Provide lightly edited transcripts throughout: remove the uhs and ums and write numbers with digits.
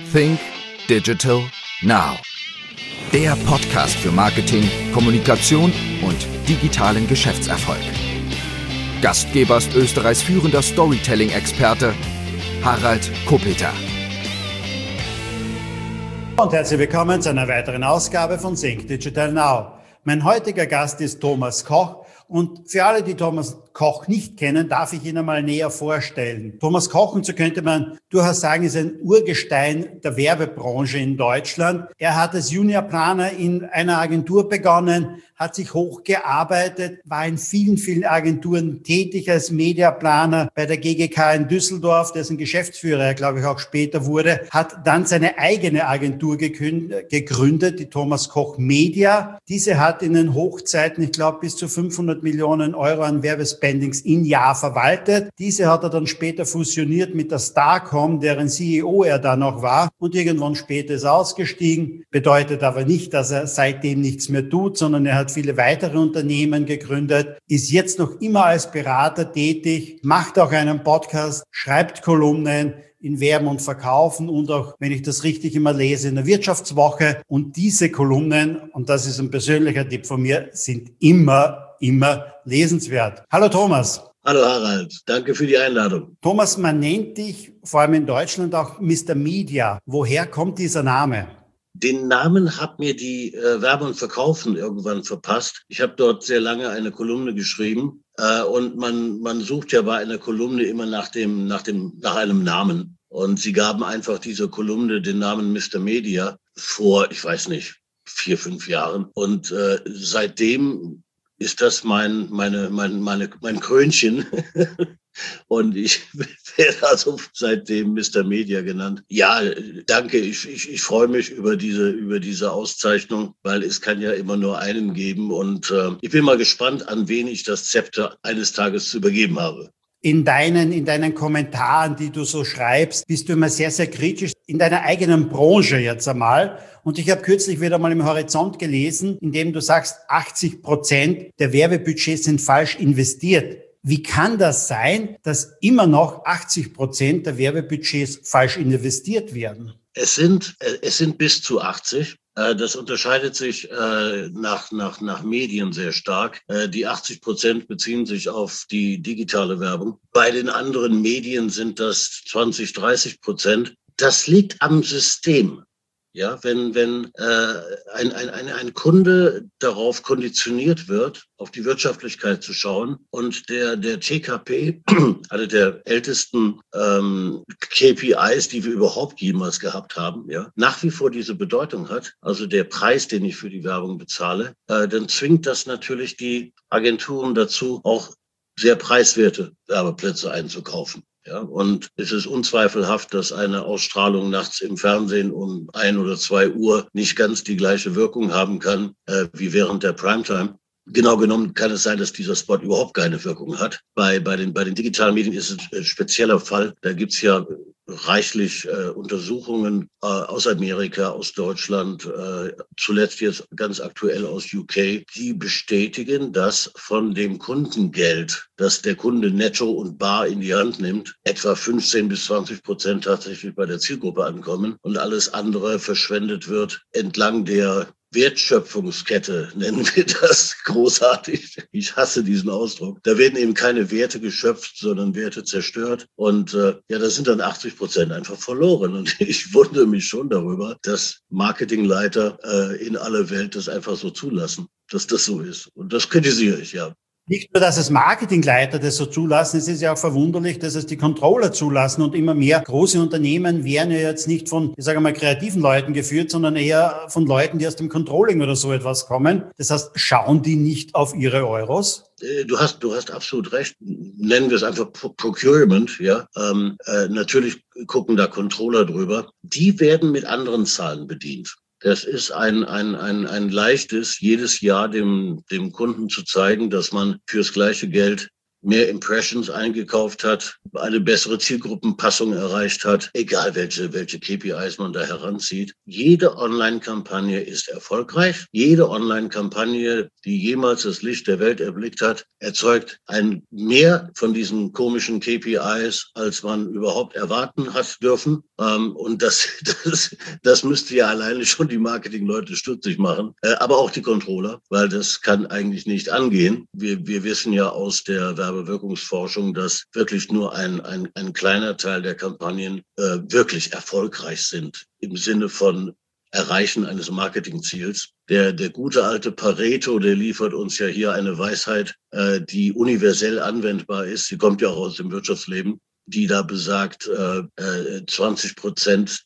Think Digital Now. Der Podcast für Marketing, Kommunikation und digitalen Geschäftserfolg. Gastgeber ist Österreichs führender Storytelling-Experte Harald Kopeter. Und herzlich willkommen zu einer weiteren Ausgabe von Think Digital Now. Mein heutiger Gast ist Thomas Koch. Und für alle, die Thomas Koch nicht kennen, darf ich ihn einmal näher vorstellen. Thomas Koch, und so könnte man durchaus sagen, ist ein Urgestein der Werbebranche in Deutschland. Er hat als Juniorplaner in einer Agentur begonnen, hat sich hochgearbeitet, war in vielen, vielen Agenturen tätig als Mediaplaner bei der GGK in Düsseldorf, dessen Geschäftsführer er, glaube ich, auch später wurde, hat dann seine eigene Agentur gegründet, die Thomas Koch Media. Diese hat in den Hochzeiten, ich glaube, bis zu 500 Millionen Euro an Werbespendings im Jahr verwaltet. Diese hat er dann später fusioniert mit der Starcom, deren CEO er da noch war, und irgendwann später ist er ausgestiegen. Bedeutet aber nicht, dass er seitdem nichts mehr tut, sondern er hat viele weitere Unternehmen gegründet, ist jetzt noch immer als Berater tätig, macht auch einen Podcast, schreibt Kolumnen in Werben und Verkaufen und auch, wenn ich das richtig immer lese, in der Wirtschaftswoche. Und diese Kolumnen, und das ist ein persönlicher Tipp von mir, sind immer lesenswert. Hallo Thomas. Hallo Harald, danke für die Einladung. Thomas, man nennt dich vor allem in Deutschland auch Mr. Media. Woher kommt dieser Name? Den Namen hat mir die Werbe und Verkaufen irgendwann verpasst. Ich habe dort sehr lange eine Kolumne geschrieben und man sucht ja bei einer Kolumne immer nach einem Namen. Und sie gaben einfach dieser Kolumne den Namen Mr. Media vor, ich weiß nicht, 4-5 Jahren. Und seitdem ist das mein Krönchen. Und ich werde also seitdem Mr. Media genannt. Ja, danke. Ich freue mich über diese Auszeichnung, weil es kann ja immer nur einen geben. Und ich bin mal gespannt, an wen ich das Zepter eines Tages zu übergeben habe. In deinen Kommentaren, die du so schreibst, bist du immer sehr, sehr kritisch in deiner eigenen Branche jetzt einmal. Und ich habe kürzlich wieder mal im Horizont gelesen, in dem du sagst, 80% der Werbebudgets sind falsch investiert. Wie kann das sein, dass immer noch 80% der Werbebudgets falsch investiert werden? Es sind bis zu 80. Das unterscheidet sich nach Medien sehr stark. Die 80% beziehen sich auf die digitale Werbung. Bei den anderen Medien sind das 20-30%. Das liegt am System. Ja, wenn ein Kunde darauf konditioniert wird, auf die Wirtschaftlichkeit zu schauen und der TKP, eine der ältesten KPIs, die wir überhaupt jemals gehabt haben, ja, nach wie vor diese Bedeutung hat, also der Preis, den ich für die Werbung bezahle, dann zwingt das natürlich die Agenturen dazu, auch sehr preiswerte Werbeplätze einzukaufen. Ja, und es ist unzweifelhaft, dass eine Ausstrahlung nachts im Fernsehen um 1 oder 2 Uhr nicht ganz die gleiche Wirkung haben kann wie während der Primetime. Genau genommen kann es sein, dass dieser Spot überhaupt keine Wirkung hat. Bei den digitalen Medien ist es ein spezieller Fall. Da gibt's ja reichlich Untersuchungen aus Amerika, aus Deutschland, zuletzt jetzt ganz aktuell aus UK, die bestätigen, dass von dem Kundengeld, das der Kunde netto und bar in die Hand nimmt, etwa 15-20% tatsächlich bei der Zielgruppe ankommen und alles andere verschwendet wird entlang der Wertschöpfungskette, nennen wir das großartig. Ich hasse diesen Ausdruck. Da werden eben keine Werte geschöpft, sondern Werte zerstört. Und da sind dann 80% einfach verloren. Und ich wundere mich schon darüber, dass Marketingleiter in aller Welt das einfach so zulassen, dass das so ist. Und das kritisiere ich, ja. Nicht nur, dass es Marketingleiter das so zulassen, es ist ja auch verwunderlich, dass es die Controller zulassen, und immer mehr große Unternehmen werden ja jetzt nicht von, ich sage mal, kreativen Leuten geführt, sondern eher von Leuten, die aus dem Controlling oder so etwas kommen. Das heißt, schauen die nicht auf ihre Euros? Du hast absolut recht. Nennen wir es einfach Procurement, ja. Natürlich gucken da Controller drüber. Die werden mit anderen Zahlen bedient. Das ist ein leichtes, jedes Jahr dem Kunden zu zeigen, dass man fürs gleiche Geld mehr Impressions eingekauft hat, eine bessere Zielgruppenpassung erreicht hat, egal welche KPIs man da heranzieht. Jede Online-Kampagne ist erfolgreich. Jede Online-Kampagne, die jemals das Licht der Welt erblickt hat, erzeugt ein mehr von diesen komischen KPIs, als man überhaupt erwarten hat dürfen. Und das müsste ja alleine schon die Marketingleute stutzig machen, aber auch die Controller, weil das kann eigentlich nicht angehen. Wir wissen ja aus der Werbewirkungsforschung, dass wirklich nur ein kleiner Teil der Kampagnen wirklich erfolgreich sind im Sinne von Erreichen eines Marketingziels. Der gute alte Pareto, der liefert uns ja hier eine Weisheit, die universell anwendbar ist. Sie kommt ja auch aus dem Wirtschaftsleben, die da besagt, 20%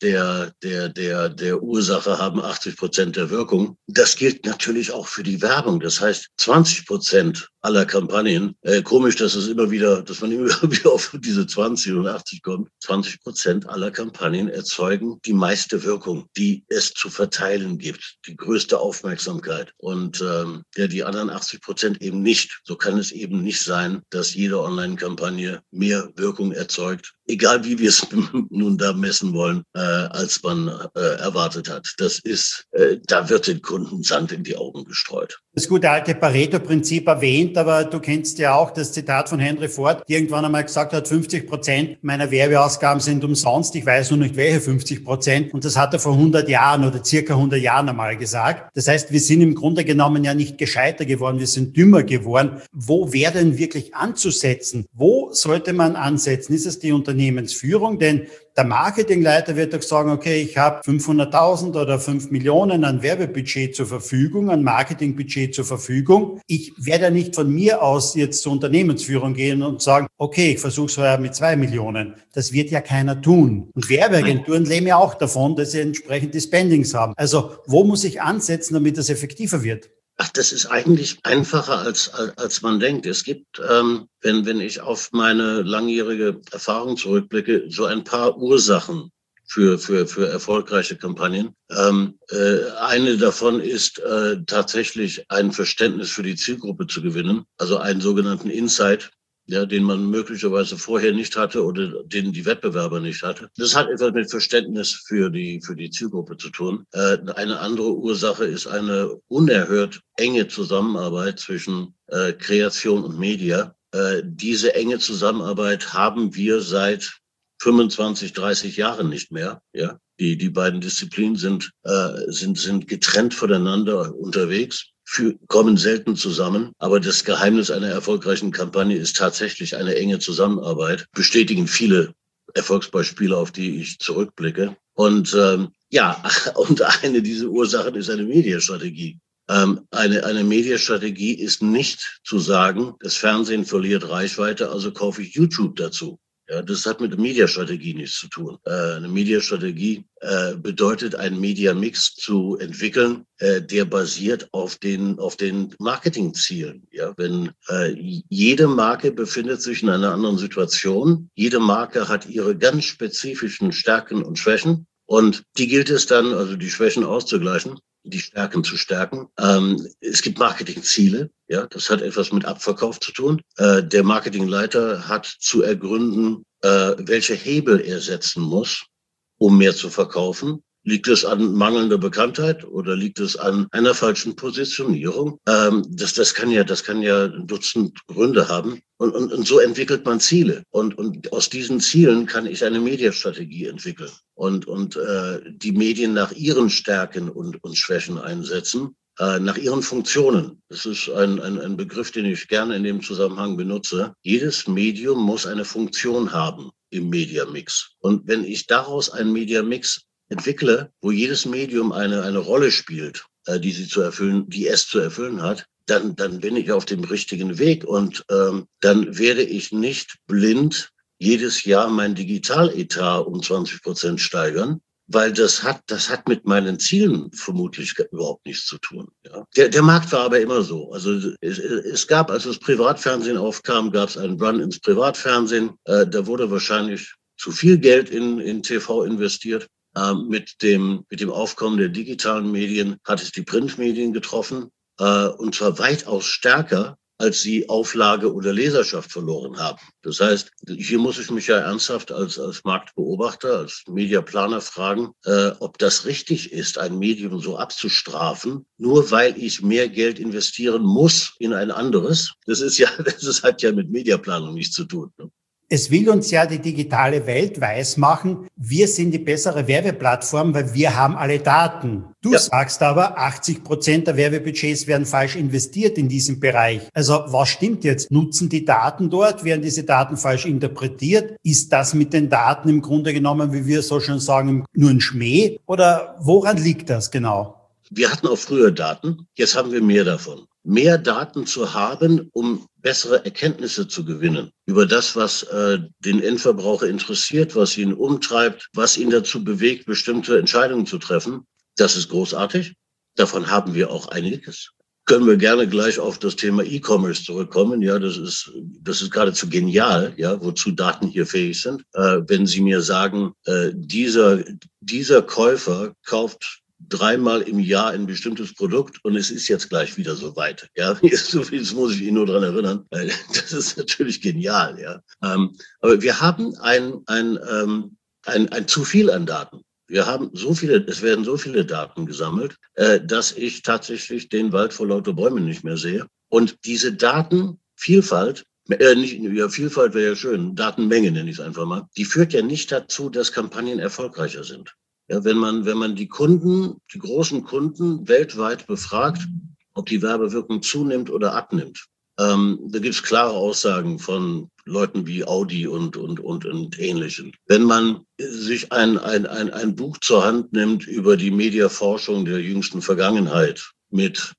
der Ursache haben 80% der Wirkung. Das gilt natürlich auch für die Werbung. Das heißt, 20% aller Kampagnen, komisch, dass man immer wieder auf diese 20 und 80 kommt. 20% aller Kampagnen erzeugen die meiste Wirkung, die es zu verteilen gibt, die größte Aufmerksamkeit. Und die anderen 80% eben nicht. So kann es eben nicht sein, dass jede Online-Kampagne mehr Wirkung erzeugt, egal wie wir es nun da messen wollen, als man erwartet hat. Das ist, da wird den Kunden Sand in die Augen gestreut. Das gute alte Pareto-Prinzip erwähnt, aber du kennst ja auch das Zitat von Henry Ford, die irgendwann einmal gesagt hat, 50% meiner Werbeausgaben sind umsonst, ich weiß nur nicht welche 50%. Und das hat er vor 100 Jahren oder circa 100 Jahren einmal gesagt. Das heißt, wir sind im Grunde genommen ja nicht gescheiter geworden, wir sind dümmer geworden. Wo wäre denn wirklich anzusetzen? Wo sollte man ansetzen? Ist es die Unternehmensführung? Denn der Marketingleiter wird doch sagen, okay, ich habe 500.000 oder 5 Millionen an Werbebudget zur Verfügung, an Marketingbudget zur Verfügung. Ich werde ja nicht von mir aus jetzt zur Unternehmensführung gehen und sagen, okay, ich versuche es heuer mit 2 Millionen. Das wird ja keiner tun. Und Werbeagenturen leben ja auch davon, dass sie entsprechend die Spendings haben. Also wo muss ich ansetzen, damit das effektiver wird? Ach, das ist eigentlich einfacher, als man denkt. Es gibt, wenn ich auf meine langjährige Erfahrung zurückblicke, so ein paar Ursachen für erfolgreiche Kampagnen. Eine davon ist tatsächlich ein Verständnis für die Zielgruppe zu gewinnen, also einen sogenannten Insight, ja, den man möglicherweise vorher nicht hatte oder den die Wettbewerber nicht hatte. Das hat etwas mit Verständnis für die Zielgruppe zu tun. Eine andere Ursache ist eine unerhört enge Zusammenarbeit zwischen Kreation und Media. Diese enge Zusammenarbeit haben wir seit 25, 30 Jahren nicht mehr. Ja, die beiden Disziplinen sind getrennt voneinander unterwegs. Kommen selten zusammen, aber das Geheimnis einer erfolgreichen Kampagne ist tatsächlich eine enge Zusammenarbeit, bestätigen viele Erfolgsbeispiele, auf die ich zurückblicke. Und und eine dieser Ursachen ist eine Mediastrategie. Eine Mediastrategie ist nicht zu sagen, das Fernsehen verliert Reichweite, also kaufe ich YouTube dazu. Ja, das hat mit der Mediastrategie nichts zu tun. Eine Mediastrategie bedeutet, einen Media-Mix zu entwickeln, der basiert auf den Marketingzielen. Ja, wenn jede Marke befindet sich in einer anderen Situation, jede Marke hat ihre ganz spezifischen Stärken und Schwächen und die gilt es dann, also die Schwächen auszugleichen, die Stärken zu stärken. Es gibt Marketingziele, ja, das hat etwas mit Abverkauf zu tun. Der Marketingleiter hat zu ergründen, welche Hebel er setzen muss, um mehr zu verkaufen. Liegt es an mangelnder Bekanntheit oder liegt es an einer falschen Positionierung? Das kann ja ein Dutzend Gründe haben. Und so entwickelt man Ziele. Und aus diesen Zielen kann ich eine Mediastrategie entwickeln und die Medien nach ihren Stärken und Schwächen einsetzen, nach ihren Funktionen. Das ist ein Begriff, den ich gerne in dem Zusammenhang benutze. Jedes Medium muss eine Funktion haben im Mediamix. Und wenn ich daraus einen Mediamix entwickle, wo jedes Medium eine Rolle spielt, die es zu erfüllen hat, dann bin ich auf dem richtigen Weg und dann werde ich nicht blind jedes Jahr mein Digitaletat um 20% steigern, weil das hat mit meinen Zielen vermutlich überhaupt nichts zu tun. Ja. Der Markt war aber immer so. Also es gab, als das Privatfernsehen aufkam, gab es einen Run ins Privatfernsehen. Da wurde wahrscheinlich zu viel Geld in TV investiert. Mit dem Aufkommen der digitalen Medien hat es die Printmedien getroffen, und zwar weitaus stärker, als sie Auflage oder Leserschaft verloren haben. Das heißt, hier muss ich mich ja ernsthaft als Marktbeobachter, als Mediaplaner fragen, ob das richtig ist, ein Medium so abzustrafen, nur weil ich mehr Geld investieren muss in ein anderes. Das hat ja mit Mediaplanung nichts zu tun. Ne? Es will uns ja die digitale Welt weismachen, wir sind die bessere Werbeplattform, weil wir haben alle Daten. Du sagst aber, 80% der Werbebudgets werden falsch investiert in diesem Bereich. Also was stimmt jetzt? Nutzen die Daten dort? Werden diese Daten falsch interpretiert? Ist das mit den Daten im Grunde genommen, wie wir so schon sagen, nur ein Schmäh? Oder woran liegt das genau? Wir hatten auch früher Daten, jetzt haben wir mehr davon. Mehr Daten zu haben, um bessere Erkenntnisse zu gewinnen über das, was den Endverbraucher interessiert, was ihn umtreibt, was ihn dazu bewegt, bestimmte Entscheidungen zu treffen. Das ist großartig. Davon haben wir auch einiges. Können wir gerne gleich auf das Thema E-Commerce zurückkommen. Ja, das ist geradezu genial, ja, wozu Daten hier fähig sind. Wenn Sie mir sagen, dieser Käufer kauft 3-mal im Jahr ein bestimmtes Produkt und es ist jetzt gleich wieder so weit. Ja, jetzt muss ich Ihnen nur daran erinnern. Das ist natürlich genial. Ja, aber wir haben ein zu viel an Daten. Es werden so viele Daten gesammelt, dass ich tatsächlich den Wald vor lauter Bäumen nicht mehr sehe. Und diese Datenvielfalt, Vielfalt wäre ja schön, Datenmenge nenne ich es einfach mal, die führt ja nicht dazu, dass Kampagnen erfolgreicher sind. Ja, wenn man die großen Kunden weltweit befragt, ob die Werbewirkung zunimmt oder abnimmt, da gibt es klare Aussagen von Leuten wie Audi und Ähnlichen. Wenn man sich ein Buch zur Hand nimmt über die Mediaforschung der jüngsten Vergangenheit mit,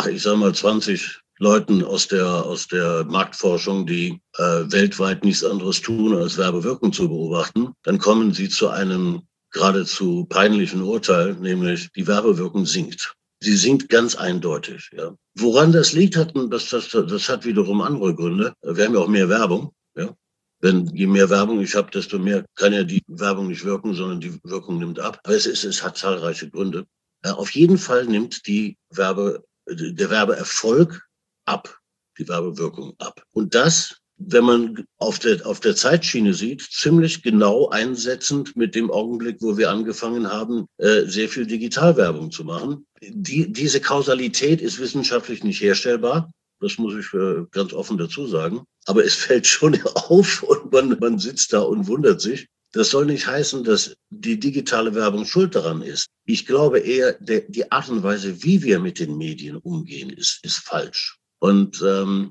20 Leuten aus der Marktforschung, die weltweit nichts anderes tun, als Werbewirkung zu beobachten, dann kommen sie zu einem geradezu peinlichen Urteil, nämlich die Werbewirkung sinkt. Sie sinkt ganz eindeutig. Ja. Woran das liegt, das hat wiederum andere Gründe. Wir haben ja auch mehr Werbung. Ja. Je mehr Werbung ich habe, desto mehr kann ja die Werbung nicht wirken, sondern die Wirkung nimmt ab. Aber es hat zahlreiche Gründe. Ja, auf jeden Fall nimmt der Werbeerfolg ab, die Werbewirkung ab. Und das, wenn man auf der Zeitschiene sieht, ziemlich genau einsetzend mit dem Augenblick, wo wir angefangen haben, sehr viel Digitalwerbung zu machen. Diese Kausalität ist wissenschaftlich nicht herstellbar. Das muss ich ganz offen dazu sagen. Aber es fällt schon auf und man sitzt da und wundert sich. Das soll nicht heißen, dass die digitale Werbung schuld daran ist. Ich glaube eher, die Art und Weise, wie wir mit den Medien umgehen, ist falsch. Und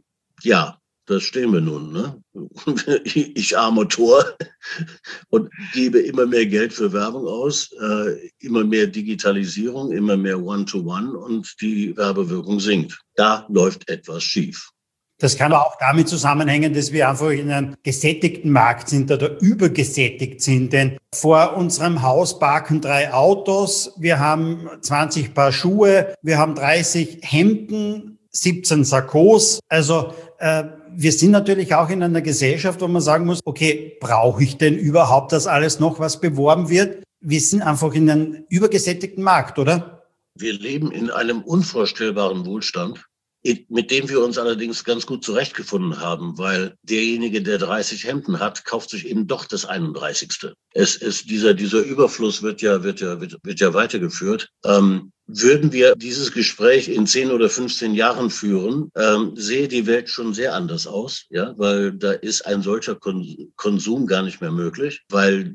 da stehen wir nun, ne? Ich armer Tor und gebe immer mehr Geld für Werbung aus, immer mehr Digitalisierung, immer mehr One-to-One und die Werbewirkung sinkt. Da läuft etwas schief. Das kann aber auch damit zusammenhängen, dass wir einfach in einem gesättigten Markt sind oder übergesättigt sind. Denn vor unserem Haus parken 3 Autos, wir haben 20 Paar Schuhe, wir haben 30 Hemden, 17 Sakkos. Also wir sind natürlich auch in einer Gesellschaft, wo man sagen muss, okay, brauche ich denn überhaupt das alles noch, was beworben wird? Wir sind einfach in einem übergesättigten Markt, oder? Wir leben in einem unvorstellbaren Wohlstand, mit dem wir uns allerdings ganz gut zurechtgefunden haben, weil derjenige, der 30 Hemden hat, kauft sich eben doch das 31. Dieser Überfluss wird ja weitergeführt. Würden wir dieses Gespräch in 10 oder 15 Jahren führen, sehe die Welt schon sehr anders aus, ja, weil da ist ein solcher Konsum gar nicht mehr möglich, weil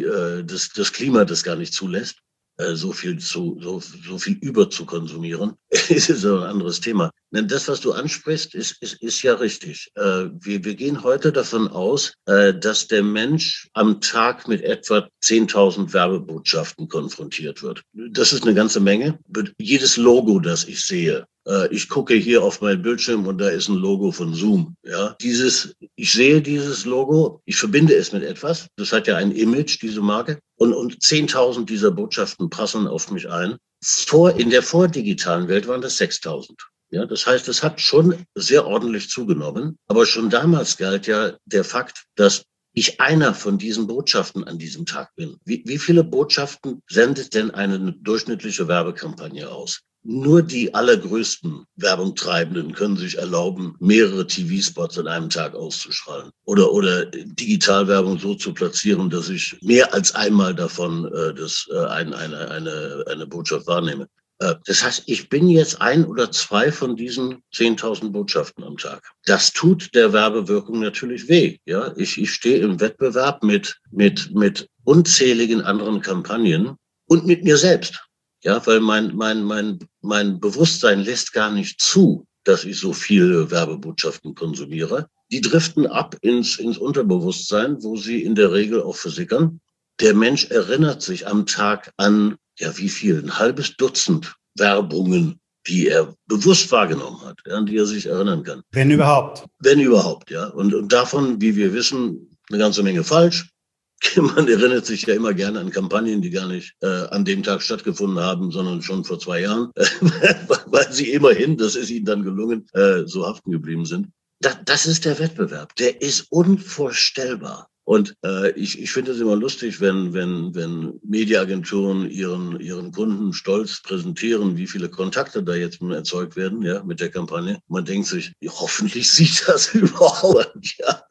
das Klima das gar nicht zulässt. So viel über zu konsumieren, ist ein anderes Thema. Denn das, was du ansprichst, ist ja richtig. Wir gehen heute davon aus, dass der Mensch am Tag mit etwa 10.000 Werbebotschaften konfrontiert wird. Das ist eine ganze Menge. Jedes Logo, das ich sehe, ich gucke hier auf meinen Bildschirm und da ist ein Logo von Zoom. Ja, ich sehe dieses Logo, ich verbinde es mit etwas. Das hat ja ein Image, diese Marke. Und 10.000 dieser Botschaften prasseln auf mich ein. In der vordigitalen Welt waren das 6.000. Ja, das heißt, es hat schon sehr ordentlich zugenommen. Aber schon damals galt ja der Fakt, dass ich einer von diesen Botschaften an diesem Tag bin. Wie viele Botschaften sendet denn eine durchschnittliche Werbekampagne aus? Nur die allergrößten Werbungtreibenden können sich erlauben, mehrere TV-Spots an einem Tag auszustrahlen oder Digitalwerbung so zu platzieren, dass ich mehr als einmal davon eine Botschaft wahrnehme. Das heißt, ich bin jetzt 1 oder 2 von diesen 10.000 Botschaften am Tag. Das tut der Werbewirkung natürlich weh. Ja, ich stehe im Wettbewerb mit unzähligen anderen Kampagnen und mit mir selbst. Ja, weil mein Bewusstsein lässt gar nicht zu, dass ich so viele Werbebotschaften konsumiere. Die driften ab ins Unterbewusstsein, wo sie in der Regel auch versickern. Der Mensch erinnert sich am Tag an, ja, wie viel? Ein halbes Dutzend Werbungen, die er bewusst wahrgenommen hat, an die er sich erinnern kann. Wenn überhaupt. Wenn überhaupt, ja. Und davon, wie wir wissen, eine ganze Menge falsch. Man erinnert sich ja immer gerne an Kampagnen, die gar nicht an dem Tag stattgefunden haben, sondern schon vor 2 Jahren, weil sie immerhin, das ist ihnen dann gelungen, so haften geblieben sind. Das ist der Wettbewerb. Der ist unvorstellbar. Und ich finde es immer lustig, wenn Mediaagenturen ihren Kunden stolz präsentieren, wie viele Kontakte da jetzt nun erzeugt werden, ja, mit der Kampagne. Man denkt sich, hoffentlich sieht das überhaupt, ja.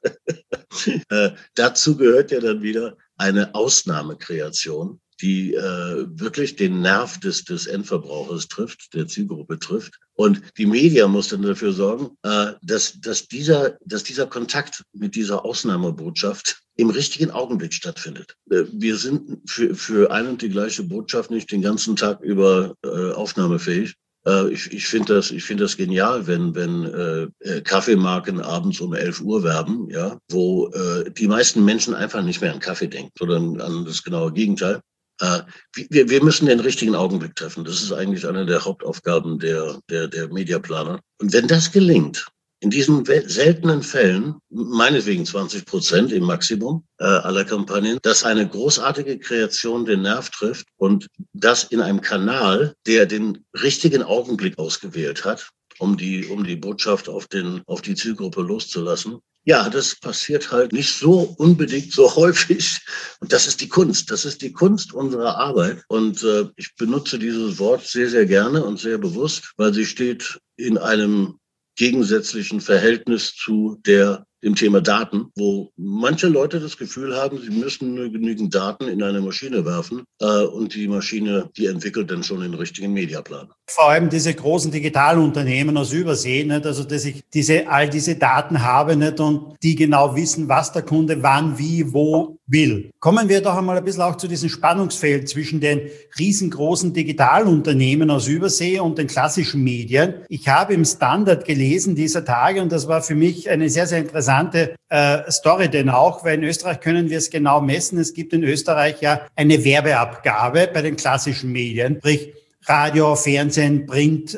Dazu gehört ja dann wieder eine Ausnahmekreation, die wirklich den Nerv des Endverbrauchers trifft, der Zielgruppe trifft. Und die Media muss dann dafür sorgen, dass dieser Kontakt mit dieser Ausnahmebotschaft im richtigen Augenblick stattfindet. Wir sind für ein und die gleiche Botschaft nicht den ganzen Tag über aufnahmefähig. Ich finde das genial, wenn Kaffeemarken abends um 11 Uhr werben, ja, wo die meisten Menschen einfach nicht mehr an Kaffee denken, sondern an das genaue Gegenteil. Wir müssen den richtigen Augenblick treffen. Das ist eigentlich eine der Hauptaufgaben der Mediaplaner. Und wenn das gelingt, in diesen seltenen Fällen, meinetwegen 20% im Maximum aller Kampagnen, dass eine großartige Kreation den Nerv trifft und das in einem Kanal, der den richtigen Augenblick ausgewählt hat, um die Botschaft auf die Zielgruppe loszulassen. Ja, das passiert halt nicht so unbedingt so häufig. Und das ist die Kunst. Das ist die Kunst unserer Arbeit. Und ich benutze dieses Wort sehr, sehr gerne und sehr bewusst, weil sie steht in einem gegensätzlichen Verhältnis zu dem Thema Daten, wo manche Leute das Gefühl haben, sie müssen nur genügend Daten in eine Maschine werfen und die Maschine, die entwickelt dann schon den richtigen Mediaplan. Vor allem diese großen Digitalunternehmen aus Übersee, nicht? Also dass ich all diese Daten habe, nicht? Und die genau wissen, was der Kunde wann, wie, wo will. Kommen wir doch einmal ein bisschen auch zu diesem Spannungsfeld zwischen den riesengroßen Digitalunternehmen aus Übersee und den klassischen Medien. Ich habe im Standard gelesen dieser Tage, und das war für mich eine sehr, sehr interessante Story denn auch, weil in Österreich können wir es genau messen. Es gibt in Österreich ja eine Werbeabgabe bei den klassischen Medien, sprich Radio, Fernsehen, Print,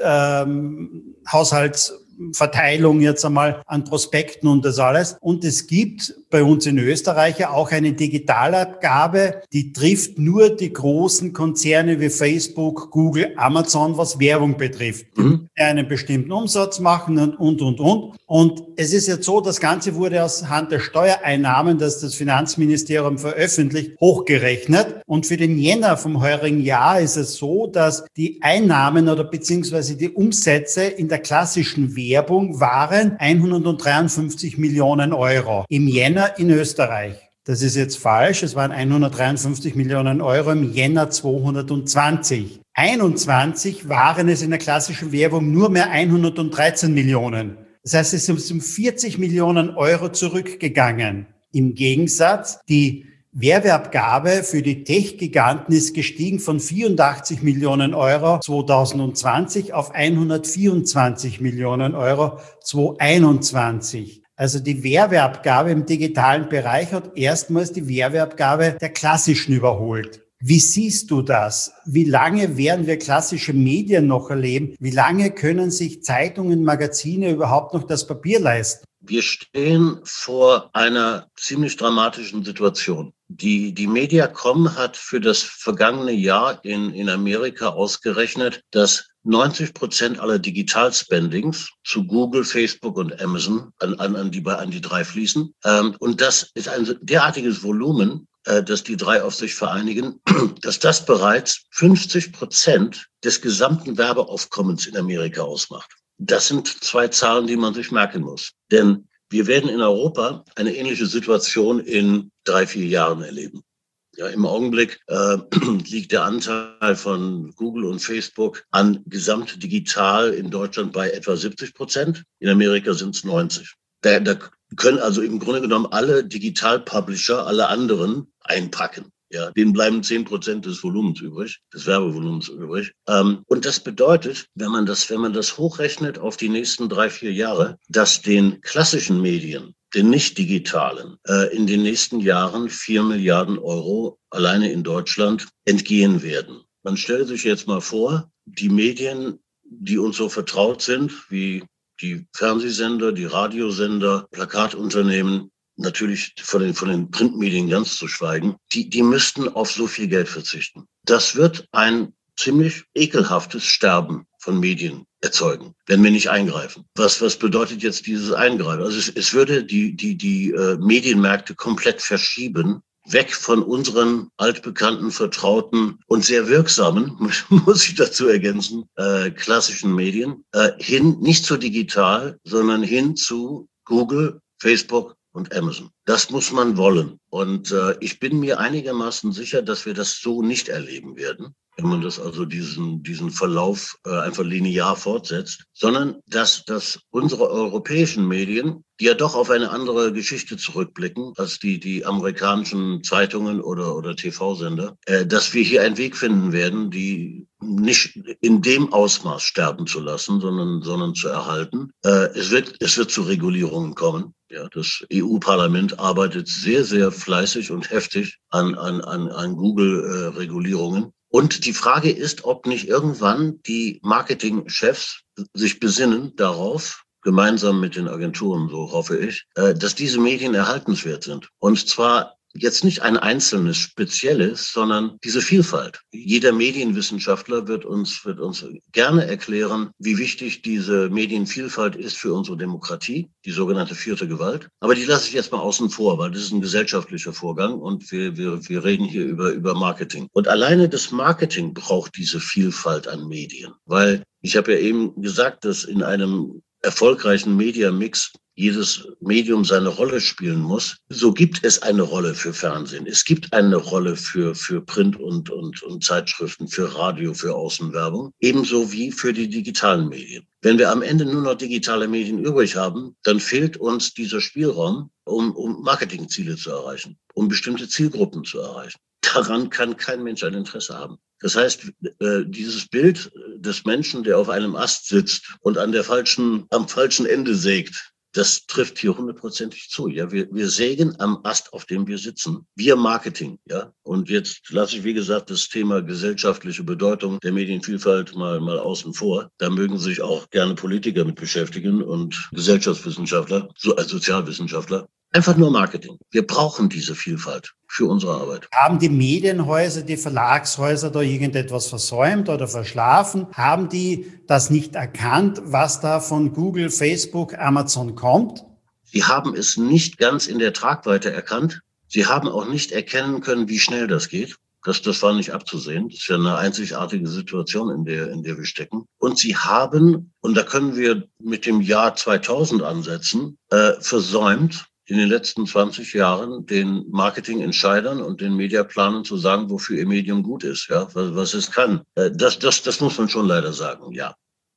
Haushaltsverteilung jetzt einmal an Prospekten und das alles. Und es gibt bei uns in Österreich ja auch eine Digitalabgabe, die trifft nur die großen Konzerne wie Facebook, Google, Amazon, was Werbung betrifft. Die einen bestimmten Umsatz machen und. Und es ist jetzt so, das Ganze wurde aus Hand der Steuereinnahmen, das das Finanzministerium veröffentlicht, hochgerechnet. Und für den Jänner vom heurigen Jahr ist es so, dass die Einnahmen oder beziehungsweise die Umsätze in der klassischen Werbung waren 153 Millionen Euro im Jänner in Österreich. Das ist jetzt falsch. Es waren 153 Millionen Euro im Jänner 2020. 21 waren es in der klassischen Werbung nur mehr 113 Millionen. Das heißt, es ist um 40 Millionen Euro zurückgegangen. Im Gegensatz, die Werbeabgabe für die Tech-Giganten ist gestiegen von 84 Millionen Euro 2020 auf 124 Millionen Euro 2021. Also die Werbeabgabe im digitalen Bereich hat erstmals die Werbeabgabe der klassischen überholt. Wie siehst du das? Wie lange werden wir klassische Medien noch erleben? Wie lange können sich Zeitungen, Magazine überhaupt noch das Papier leisten? Wir stehen vor einer ziemlich dramatischen Situation. Die Mediacom hat für das vergangene Jahr in Amerika ausgerechnet, dass 90% aller Digitalspendings zu Google, Facebook und Amazon an die drei fließen. Und das ist ein derartiges Volumen, dass die drei auf sich vereinigen, dass das bereits 50% des gesamten Werbeaufkommens in Amerika ausmacht. Das sind 2 Zahlen, die man sich merken muss. Denn wir werden in Europa eine ähnliche Situation in 3-4 Jahren erleben. Ja, im Augenblick liegt der Anteil von Google und Facebook an Gesamtdigital in Deutschland bei etwa 70%. In Amerika sind es 90%. Da können also im Grunde genommen alle Digital-Publisher, alle anderen einpacken. Ja, denen bleiben 10% des Volumens übrig, des Werbevolumens übrig. Und das bedeutet, wenn man das hochrechnet auf die nächsten 3-4 Jahre, dass den klassischen Medien, den nicht digitalen, in den nächsten Jahren 4 Milliarden Euro alleine in Deutschland entgehen werden. Man stellt sich jetzt mal vor, die Medien, die uns so vertraut sind, wie die Fernsehsender, die Radiosender, Plakatunternehmen, natürlich von den Printmedien ganz zu schweigen, die müssten auf so viel Geld verzichten. Das wird ein ziemlich ekelhaftes Sterben von Medien erzeugen, wenn wir nicht eingreifen. Was bedeutet jetzt dieses Eingreifen? Also es würde die Medienmärkte komplett verschieben, weg von unseren altbekannten, vertrauten und sehr wirksamen, muss ich dazu ergänzen, klassischen Medien, hin nicht zu digital, sondern hin zu Google, Facebook und Amazon. Das muss man wollen. Und ich bin mir einigermaßen sicher, dass wir das so nicht erleben werden, wenn man das also diesen Verlauf einfach linear fortsetzt, sondern dass unsere europäischen Medien, die ja doch auf eine andere Geschichte zurückblicken als die amerikanischen Zeitungen oder TV-Sender, dass wir hier einen Weg finden werden, die nicht in dem Ausmaß sterben zu lassen, sondern zu erhalten. Es wird zu Regulierungen kommen. Ja, das EU-Parlament arbeitet sehr, sehr fleißig und heftig an Google-Regulierungen. Und die Frage ist, ob nicht irgendwann die Marketingchefs sich besinnen darauf, gemeinsam mit den Agenturen, so hoffe ich, dass diese Medien erhaltenswert sind. Und zwar jetzt nicht ein einzelnes Spezielles, sondern diese Vielfalt. Jeder Medienwissenschaftler wird uns gerne erklären, wie wichtig diese Medienvielfalt ist für unsere Demokratie, die sogenannte 4. Gewalt. Aber die lasse ich jetzt mal außen vor, weil das ist ein gesellschaftlicher Vorgang und wir reden hier über Marketing. Und alleine das Marketing braucht diese Vielfalt an Medien, weil ich habe ja eben gesagt, dass in einem erfolgreichen Media-Mix jedes Medium seine Rolle spielen muss. So gibt es eine Rolle für Fernsehen. Es gibt eine Rolle für Print und Zeitschriften, für Radio, für Außenwerbung, ebenso wie für die digitalen Medien. Wenn wir am Ende nur noch digitale Medien übrig haben, dann fehlt uns dieser Spielraum, um Marketingziele zu erreichen, um bestimmte Zielgruppen zu erreichen. Daran kann kein Mensch ein Interesse haben. Das heißt, dieses Bild des Menschen, der auf einem Ast sitzt und am falschen Ende sägt, das trifft hier 100%ig zu. Ja, wir sägen am Ast, auf dem wir sitzen. Wir Marketing, ja. Und jetzt lasse ich, wie gesagt, das Thema gesellschaftliche Bedeutung der Medienvielfalt mal außen vor. Da mögen sich auch gerne Politiker mit beschäftigen und Gesellschaftswissenschaftler, so als Sozialwissenschaftler. Einfach nur Marketing. Wir brauchen diese Vielfalt für unsere Arbeit. Haben die Medienhäuser, die Verlagshäuser da irgendetwas versäumt oder verschlafen? Haben die das nicht erkannt, was da von Google, Facebook, Amazon kommt? Sie haben es nicht ganz in der Tragweite erkannt. Sie haben auch nicht erkennen können, wie schnell das geht. Das war nicht abzusehen. Das ist ja eine einzigartige Situation, in der wir stecken. Und sie haben, und da können wir mit dem Jahr 2000 ansetzen, versäumt, in den letzten 20 Jahren den Marketingentscheidern und den Mediaplanern zu sagen, wofür ihr Medium gut ist, ja, was es kann. Das muss man schon leider sagen, ja.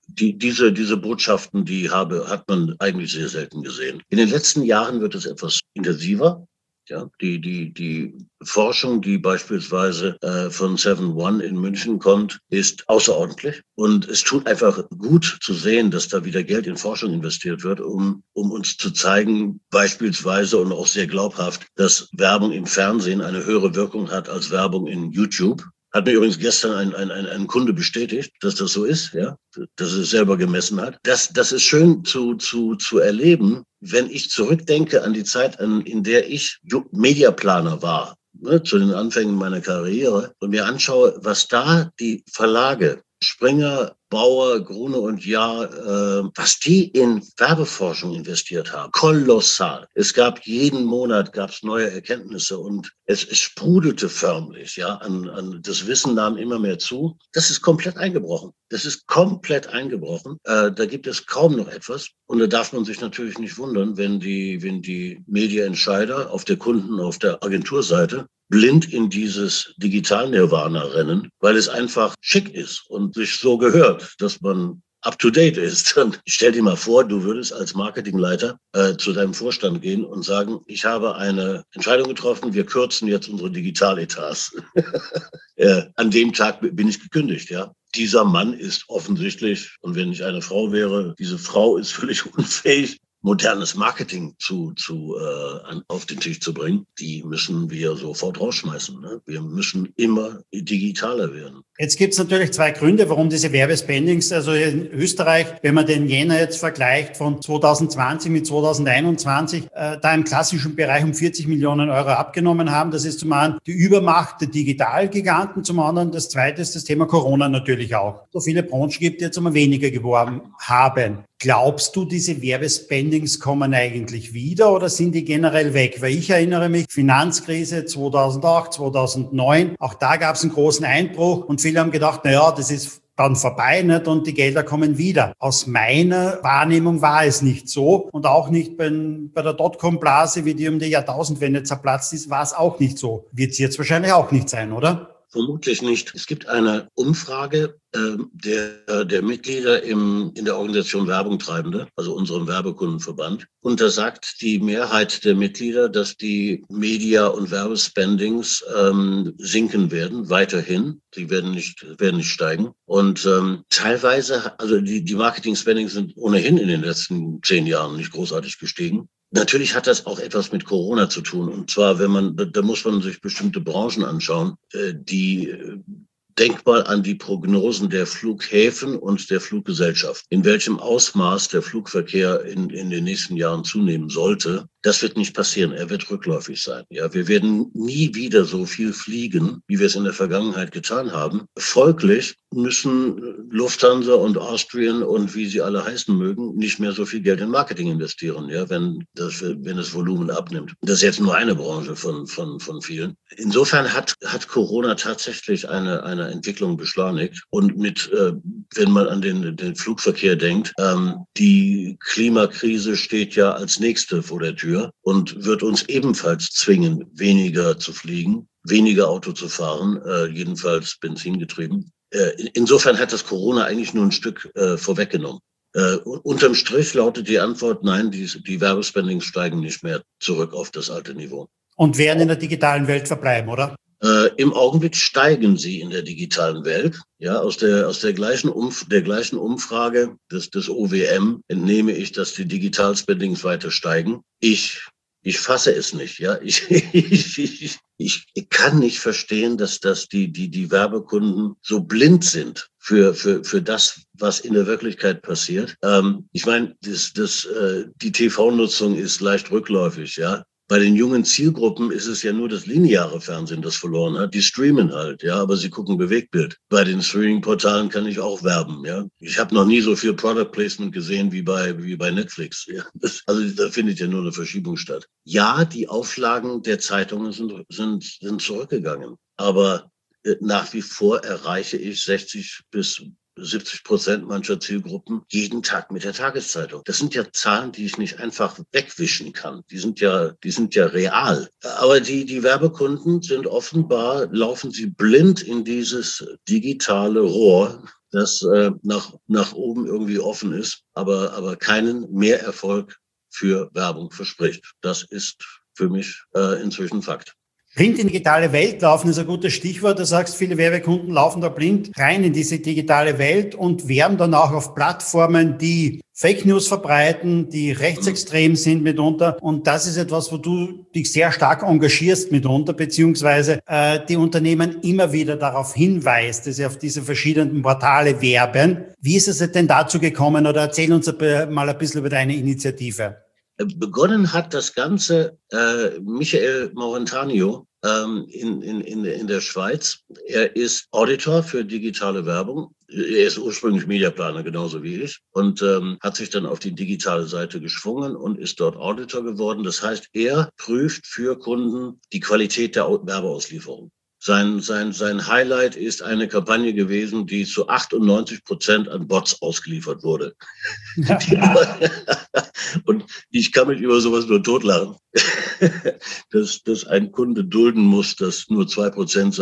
Diese Botschaften, hat man eigentlich sehr selten gesehen. In den letzten Jahren wird es etwas intensiver. Ja, die Forschung, die beispielsweise von 7-One in München kommt, ist außerordentlich. Und es tut einfach gut zu sehen, dass da wieder Geld in Forschung investiert wird, um uns zu zeigen, beispielsweise und auch sehr glaubhaft, dass Werbung im Fernsehen eine höhere Wirkung hat als Werbung in YouTube. Hat mir übrigens gestern ein Kunde bestätigt, dass das so ist, ja, dass er es selber gemessen hat. Das ist schön zu erleben, wenn ich zurückdenke an die Zeit, in der ich Mediaplaner war, ne, zu den Anfängen meiner Karriere, und mir anschaue, was da die Verlage Springer, Bauer, Gruner und Jahr, was die in Werbeforschung investiert haben, kolossal. Es gab jeden Monat neue Erkenntnisse und es sprudelte förmlich, ja, das Wissen nahm immer mehr zu. Das ist komplett eingebrochen. Da gibt es kaum noch etwas. Und da darf man sich natürlich nicht wundern, wenn die Medienentscheider auf der auf der Agenturseite blind in dieses Digital-Nirvana rennen, weil es einfach schick ist und sich so gehört, dass man up-to-date ist. Dann stell dir mal vor, du würdest als Marketingleiter zu deinem Vorstand gehen und sagen, ich habe eine Entscheidung getroffen, wir kürzen jetzt unsere Digitaletats. An dem Tag bin ich gekündigt, ja. Dieser Mann ist offensichtlich, und wenn ich eine Frau wäre, diese Frau ist völlig unfähig, modernes Marketing auf den Tisch zu bringen. Die müssen wir sofort rausschmeißen. Ne? Wir müssen immer digitaler werden. Jetzt gibt es natürlich zwei Gründe, warum diese Werbespendings, also in Österreich, wenn man den Jänner jetzt vergleicht von 2020 mit 2021, da im klassischen Bereich um 40 Millionen Euro abgenommen haben. Das ist zum einen die Übermacht der Digitalgiganten, zum anderen das zweite ist das Thema Corona natürlich auch. So viele Branchen gibt, die jetzt immer weniger geworben haben. Glaubst du, diese Werbespendings kommen eigentlich wieder oder sind die generell weg? Weil ich erinnere mich, Finanzkrise 2008, 2009, auch da gab es einen großen Einbruch und viele haben gedacht, das ist dann vorbei, nicht? Und die Gelder kommen wieder. Aus meiner Wahrnehmung war es nicht so und auch nicht bei der Dotcom-Blase, wie die um die Jahrtausendwende zerplatzt ist, war es auch nicht so. Wird es jetzt wahrscheinlich auch nicht sein, oder? Vermutlich nicht. Es gibt eine Umfrage der Mitglieder in der Organisation Werbung Treibende, also unserem Werbekundenverband. Und da sagt die Mehrheit der Mitglieder, dass die Media- und Werbespendings sinken werden, weiterhin. Die werden nicht steigen. Und teilweise, also die Marketing-Spendings sind ohnehin in den letzten 10 Jahren nicht großartig gestiegen. Natürlich hat das auch etwas mit Corona zu tun. Und zwar, da muss man sich bestimmte Branchen anschauen, denk mal an die Prognosen der Flughäfen und der Fluggesellschaft. In welchem Ausmaß der Flugverkehr in den nächsten Jahren zunehmen sollte, das wird nicht passieren. Er wird rückläufig sein. Ja, wir werden nie wieder so viel fliegen, wie wir es in der Vergangenheit getan haben. Folglich müssen Lufthansa und Austrian und wie sie alle heißen mögen, nicht mehr so viel Geld in Marketing investieren, ja, wenn das Volumen abnimmt. Das ist jetzt nur eine Branche von vielen. Insofern hat Corona tatsächlich eine Entwicklung beschleunigt. Und wenn man an den Flugverkehr denkt, die Klimakrise steht ja als nächste vor der Tür und wird uns ebenfalls zwingen, weniger zu fliegen, weniger Auto zu fahren, jedenfalls benzingetrieben. Insofern hat das Corona eigentlich nur ein Stück vorweggenommen. Unterm Strich lautet die Antwort, nein, die Werbespendings steigen nicht mehr zurück auf das alte Niveau. Und werden in der digitalen Welt verbleiben, oder? Im Augenblick steigen sie in der digitalen Welt. Ja, aus der gleichen Umfrage des OWM entnehme ich, dass die Digitalspendings weiter steigen. Ich fasse es nicht, ja. Ich kann nicht verstehen, dass die Werbekunden so blind sind für das, was in der Wirklichkeit passiert. Ich meine, die TV-Nutzung ist leicht rückläufig, ja. Bei den jungen Zielgruppen ist es ja nur das lineare Fernsehen, das verloren hat. Die streamen halt, ja, aber sie gucken Bewegtbild. Bei den Streaming-Portalen kann ich auch werben, ja. Ich habe noch nie so viel Product Placement gesehen wie bei Netflix. Ja. Da findet ja nur eine Verschiebung statt. Ja, die Auflagen der Zeitungen sind zurückgegangen, aber nach wie vor erreiche ich 60% mancher Zielgruppen jeden Tag mit der Tageszeitung. Das sind ja Zahlen, die ich nicht einfach wegwischen kann. Die sind ja real. Aber die Werbekunden laufen sie blind in dieses digitale Rohr, das nach oben irgendwie offen ist, aber keinen Mehrerfolg für Werbung verspricht. Das ist für mich inzwischen Fakt. Blind in die digitale Welt laufen ist ein gutes Stichwort. Du sagst, viele Werbekunden laufen da blind rein in diese digitale Welt und werben dann auch auf Plattformen, die Fake News verbreiten, die rechtsextrem sind mitunter. Und das ist etwas, wo du dich sehr stark engagierst mitunter, beziehungsweise die Unternehmen immer wieder darauf hinweist, dass sie auf diese verschiedenen Portale werben. Wie ist es denn dazu gekommen? Oder erzähl uns mal ein bisschen über deine Initiative. Begonnen hat das Ganze Michael Maurentanio, in der Schweiz. Er ist Auditor für digitale Werbung. Er ist ursprünglich Mediaplaner, genauso wie ich, und hat sich dann auf die digitale Seite geschwungen und ist dort Auditor geworden. Das heißt, er prüft für Kunden die Qualität der Werbeauslieferung. Sein Highlight ist eine Kampagne gewesen, die zu 98% an Bots ausgeliefert wurde. Und ich kann mich über sowas nur totlachen, dass ein Kunde dulden muss, dass nur 2%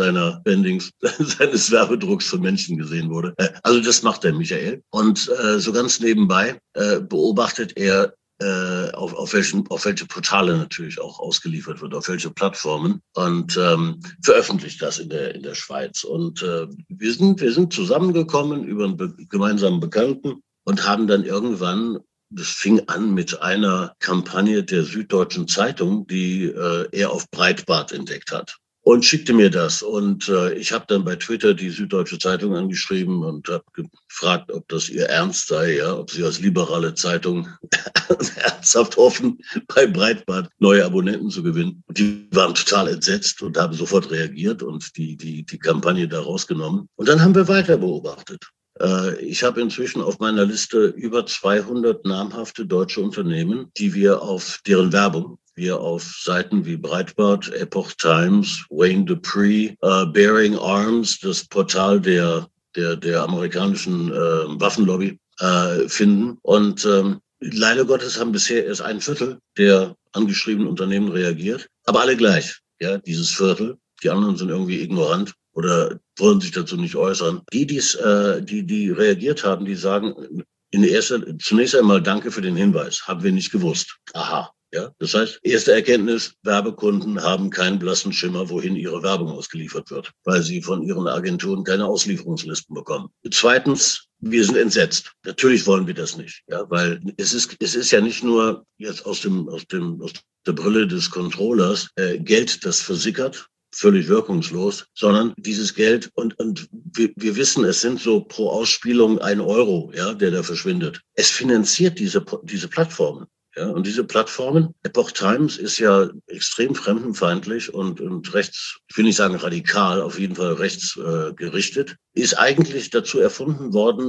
seines Werbedrucks von Menschen gesehen wurde. Also das macht der Michael. Und so ganz nebenbei beobachtet er, auf welche Portale natürlich auch ausgeliefert wird, auf welche Plattformen, und veröffentlicht das in der Schweiz. Und wir sind zusammengekommen über einen gemeinsamen Bekannten und haben dann irgendwann, das fing an mit einer Kampagne der Süddeutschen Zeitung, die er auf Breitbart entdeckt hat. Und schickte mir das. Und ich habe dann bei Twitter die Süddeutsche Zeitung angeschrieben und habe gefragt, ob das ihr Ernst sei, ja, ob sie als liberale Zeitung ernsthaft hoffen, bei Breitbart neue Abonnenten zu gewinnen. Und die waren total entsetzt und haben sofort reagiert und die Kampagne da rausgenommen. Und dann haben wir weiter beobachtet. Ich habe inzwischen auf meiner Liste über 200 namhafte deutsche Unternehmen, die wir auf deren Werbung wir auf Seiten wie Breitbart, Epoch Times, Wayne Dupree, Bearing Arms, das Portal der amerikanischen Waffenlobby, finden. Und leider Gottes haben bisher erst ein Viertel der angeschriebenen Unternehmen reagiert. Aber alle gleich, ja, dieses Viertel. Die anderen sind irgendwie ignorant oder wollen sich dazu nicht äußern. Die reagiert haben, die sagen zunächst einmal Danke für den Hinweis. Haben wir nicht gewusst. Aha. Ja, das heißt, erste Erkenntnis, Werbekunden haben keinen blassen Schimmer, wohin ihre Werbung ausgeliefert wird, weil sie von ihren Agenturen keine Auslieferungslisten bekommen. Zweitens, wir sind entsetzt. Natürlich wollen wir das nicht, ja, weil es ist ja nicht nur jetzt aus der Brille des Controllers Geld, das versickert, völlig wirkungslos, sondern dieses Geld und wir wissen, es sind so pro Ausspielung 1 Euro, ja, der da verschwindet. Es finanziert diese Plattformen. Ja, und diese Plattformen, Epoch Times ist ja extrem fremdenfeindlich und rechts, ich will nicht sagen radikal, auf jeden Fall rechtsgerichtet, ist eigentlich dazu erfunden worden,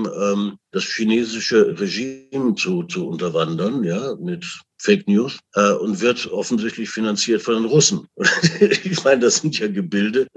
um das chinesische Regime zu unterwandern, ja, mit Fake News, und wird offensichtlich finanziert von den Russen. Ich meine, das sind ja Gebilde,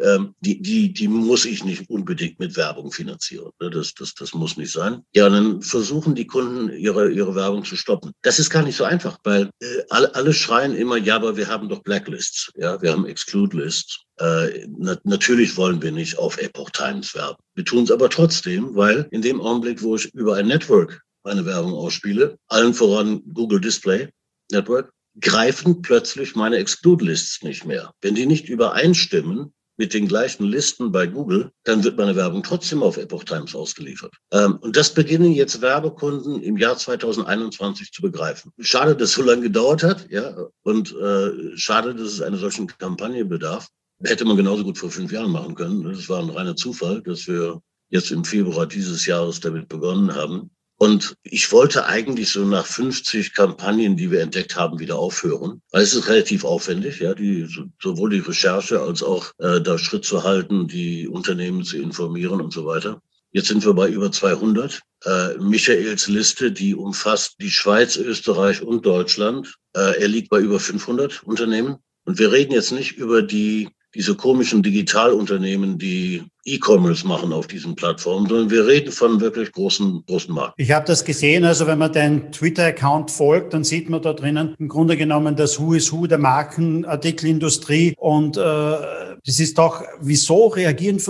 die muss ich nicht unbedingt mit Werbung finanzieren. Das muss nicht sein. Ja, und dann versuchen die Kunden, ihre Werbung zu stoppen. Das ist gar nicht so einfach, weil alle schreien immer, ja, aber wir haben doch Blacklists, ja, wir haben Exclude-Lists. Natürlich wollen wir nicht auf Epoch Times werben. Wir tun es aber trotzdem, weil in dem Augenblick, wo ich über ein Network meine Werbung ausspiele, allen voran Google Display Network, greifen plötzlich meine Exclude-Lists nicht mehr. Wenn die nicht übereinstimmen mit den gleichen Listen bei Google, dann wird meine Werbung trotzdem auf Epoch Times ausgeliefert. Und das beginnen jetzt Werbekunden im Jahr 2021 zu begreifen. Schade, dass es so lange gedauert hat, ja, und schade, dass es einer solchen Kampagne bedarf. Hätte man genauso gut vor 5 Jahren machen können. Das war ein reiner Zufall, dass wir jetzt im Februar dieses Jahres damit begonnen haben. Und ich wollte eigentlich so nach 50 Kampagnen, die wir entdeckt haben, wieder aufhören. Weil es ist relativ aufwendig, ja, sowohl die Recherche als auch da Schritt zu halten, die Unternehmen zu informieren und so weiter. Jetzt sind wir bei über 200. Michaels Liste, die umfasst die Schweiz, Österreich und Deutschland. Er liegt bei über 500 Unternehmen. Und wir reden jetzt nicht über diese komischen Digitalunternehmen, die E-Commerce machen auf diesen Plattformen, sondern wir reden von wirklich großen Markt. Ich habe das gesehen, also wenn man deinen Twitter-Account folgt, dann sieht man da drinnen im Grunde genommen das Who is Who der Markenartikelindustrie. Und das ist doch, wieso reagieren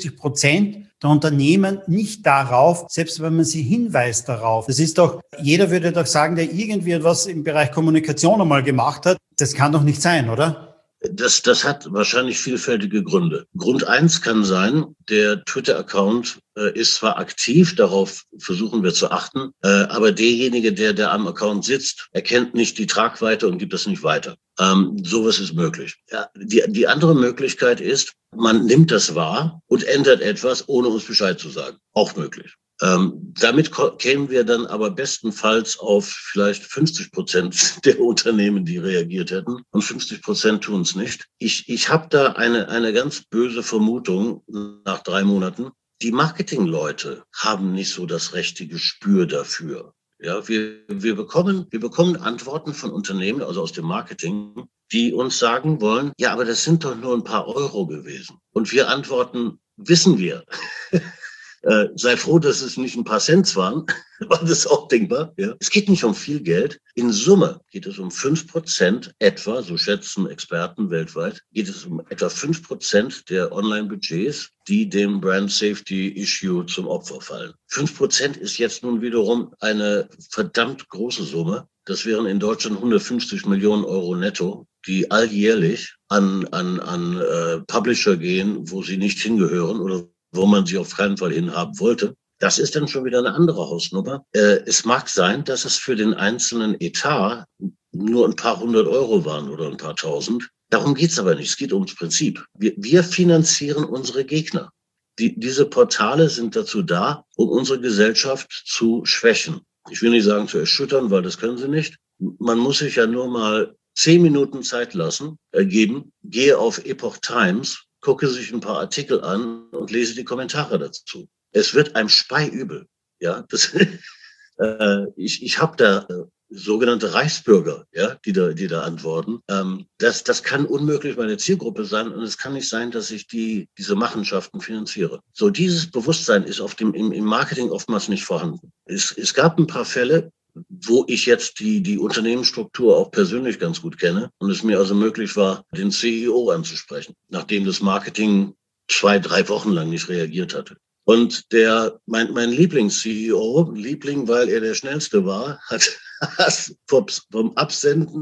75% der Unternehmen nicht darauf, selbst wenn man sie hinweist darauf? Das ist doch, jeder würde doch sagen, der irgendwie etwas im Bereich Kommunikation einmal gemacht hat, das kann doch nicht sein, oder? Das hat wahrscheinlich vielfältige Gründe. Grund 1 kann sein, der Twitter-Account ist zwar aktiv, darauf versuchen wir zu achten, aber derjenige, der am Account sitzt, erkennt nicht die Tragweite und gibt das nicht weiter. Sowas ist möglich. Ja, die andere Möglichkeit ist, man nimmt das wahr und ändert etwas, ohne uns Bescheid zu sagen. Auch möglich. Damit kämen wir dann aber bestenfalls auf vielleicht 50% der Unternehmen, die reagiert hätten. Und 50% tun es nicht. Ich habe da eine ganz böse Vermutung nach 3 Monaten. Die Marketingleute haben nicht so das rechte Gespür dafür. Ja, wir bekommen Antworten von Unternehmen, also aus dem Marketing, die uns sagen wollen, ja, aber das sind doch nur ein paar Euro gewesen. Und wir antworten, wissen wir. Sei froh, dass es nicht ein paar Cent waren, war das auch denkbar. Ja. Es geht nicht um viel Geld. In Summe geht es um 5% etwa, so schätzen Experten weltweit, geht es um etwa 5% der Online-Budgets, die dem Brand Safety Issue zum Opfer fallen. 5% ist jetzt nun wiederum eine verdammt große Summe. Das wären in Deutschland 150 Millionen Euro netto, die alljährlich an Publisher gehen, wo sie nicht hingehören oder wo man sie auf keinen Fall hinhaben wollte. Das ist dann schon wieder eine andere Hausnummer. Es mag sein, dass es für den einzelnen Etat nur ein paar 100 Euro waren oder ein paar tausend. Darum geht's aber nicht. Es geht ums Prinzip. Wir finanzieren unsere Gegner. Diese Portale sind dazu da, um unsere Gesellschaft zu schwächen. Ich will nicht sagen zu erschüttern, weil das können sie nicht. Man muss sich ja nur mal 10 Minuten Zeit geben. Gehe auf Epoch Times, gucke sich ein paar Artikel an und lese die Kommentare dazu. Es wird einem speiübel. Ja, ich habe da sogenannte Reichsbürger, ja, die da antworten. Das kann unmöglich meine Zielgruppe sein und es kann nicht sein, dass ich diese Machenschaften finanziere. So, dieses Bewusstsein ist im Marketing oftmals nicht vorhanden. Es gab ein paar Fälle, wo ich jetzt die Unternehmensstruktur auch persönlich ganz gut kenne und es mir also möglich war, den CEO anzusprechen, nachdem das Marketing 2-3 Wochen lang nicht reagiert hatte. Und mein Lieblings-CEO, weil er der Schnellste war, hat vom Absenden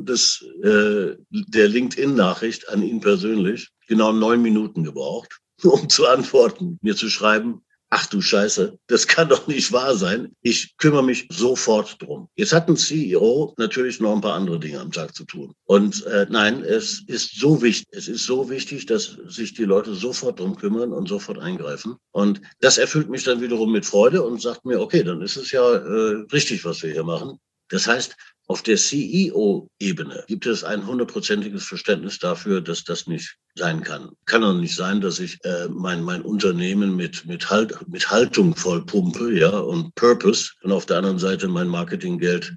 der LinkedIn-Nachricht an ihn persönlich genau 9 Minuten gebraucht, um zu antworten, mir zu schreiben, ach du Scheiße, das kann doch nicht wahr sein. Ich kümmere mich sofort drum. Jetzt hat ein CEO natürlich noch ein paar andere Dinge am Tag zu tun. Und nein, es ist so wichtig, dass sich die Leute sofort drum kümmern und sofort eingreifen. Und das erfüllt mich dann wiederum mit Freude und sagt mir, okay, dann ist es ja richtig, was wir hier machen. Das heißt, auf der CEO-Ebene gibt es ein 100%iges Verständnis dafür, dass das nicht sein kann. Kann doch nicht sein, dass ich mein Unternehmen mit Haltung vollpumpe, ja, und Purpose und auf der anderen Seite mein Marketinggeld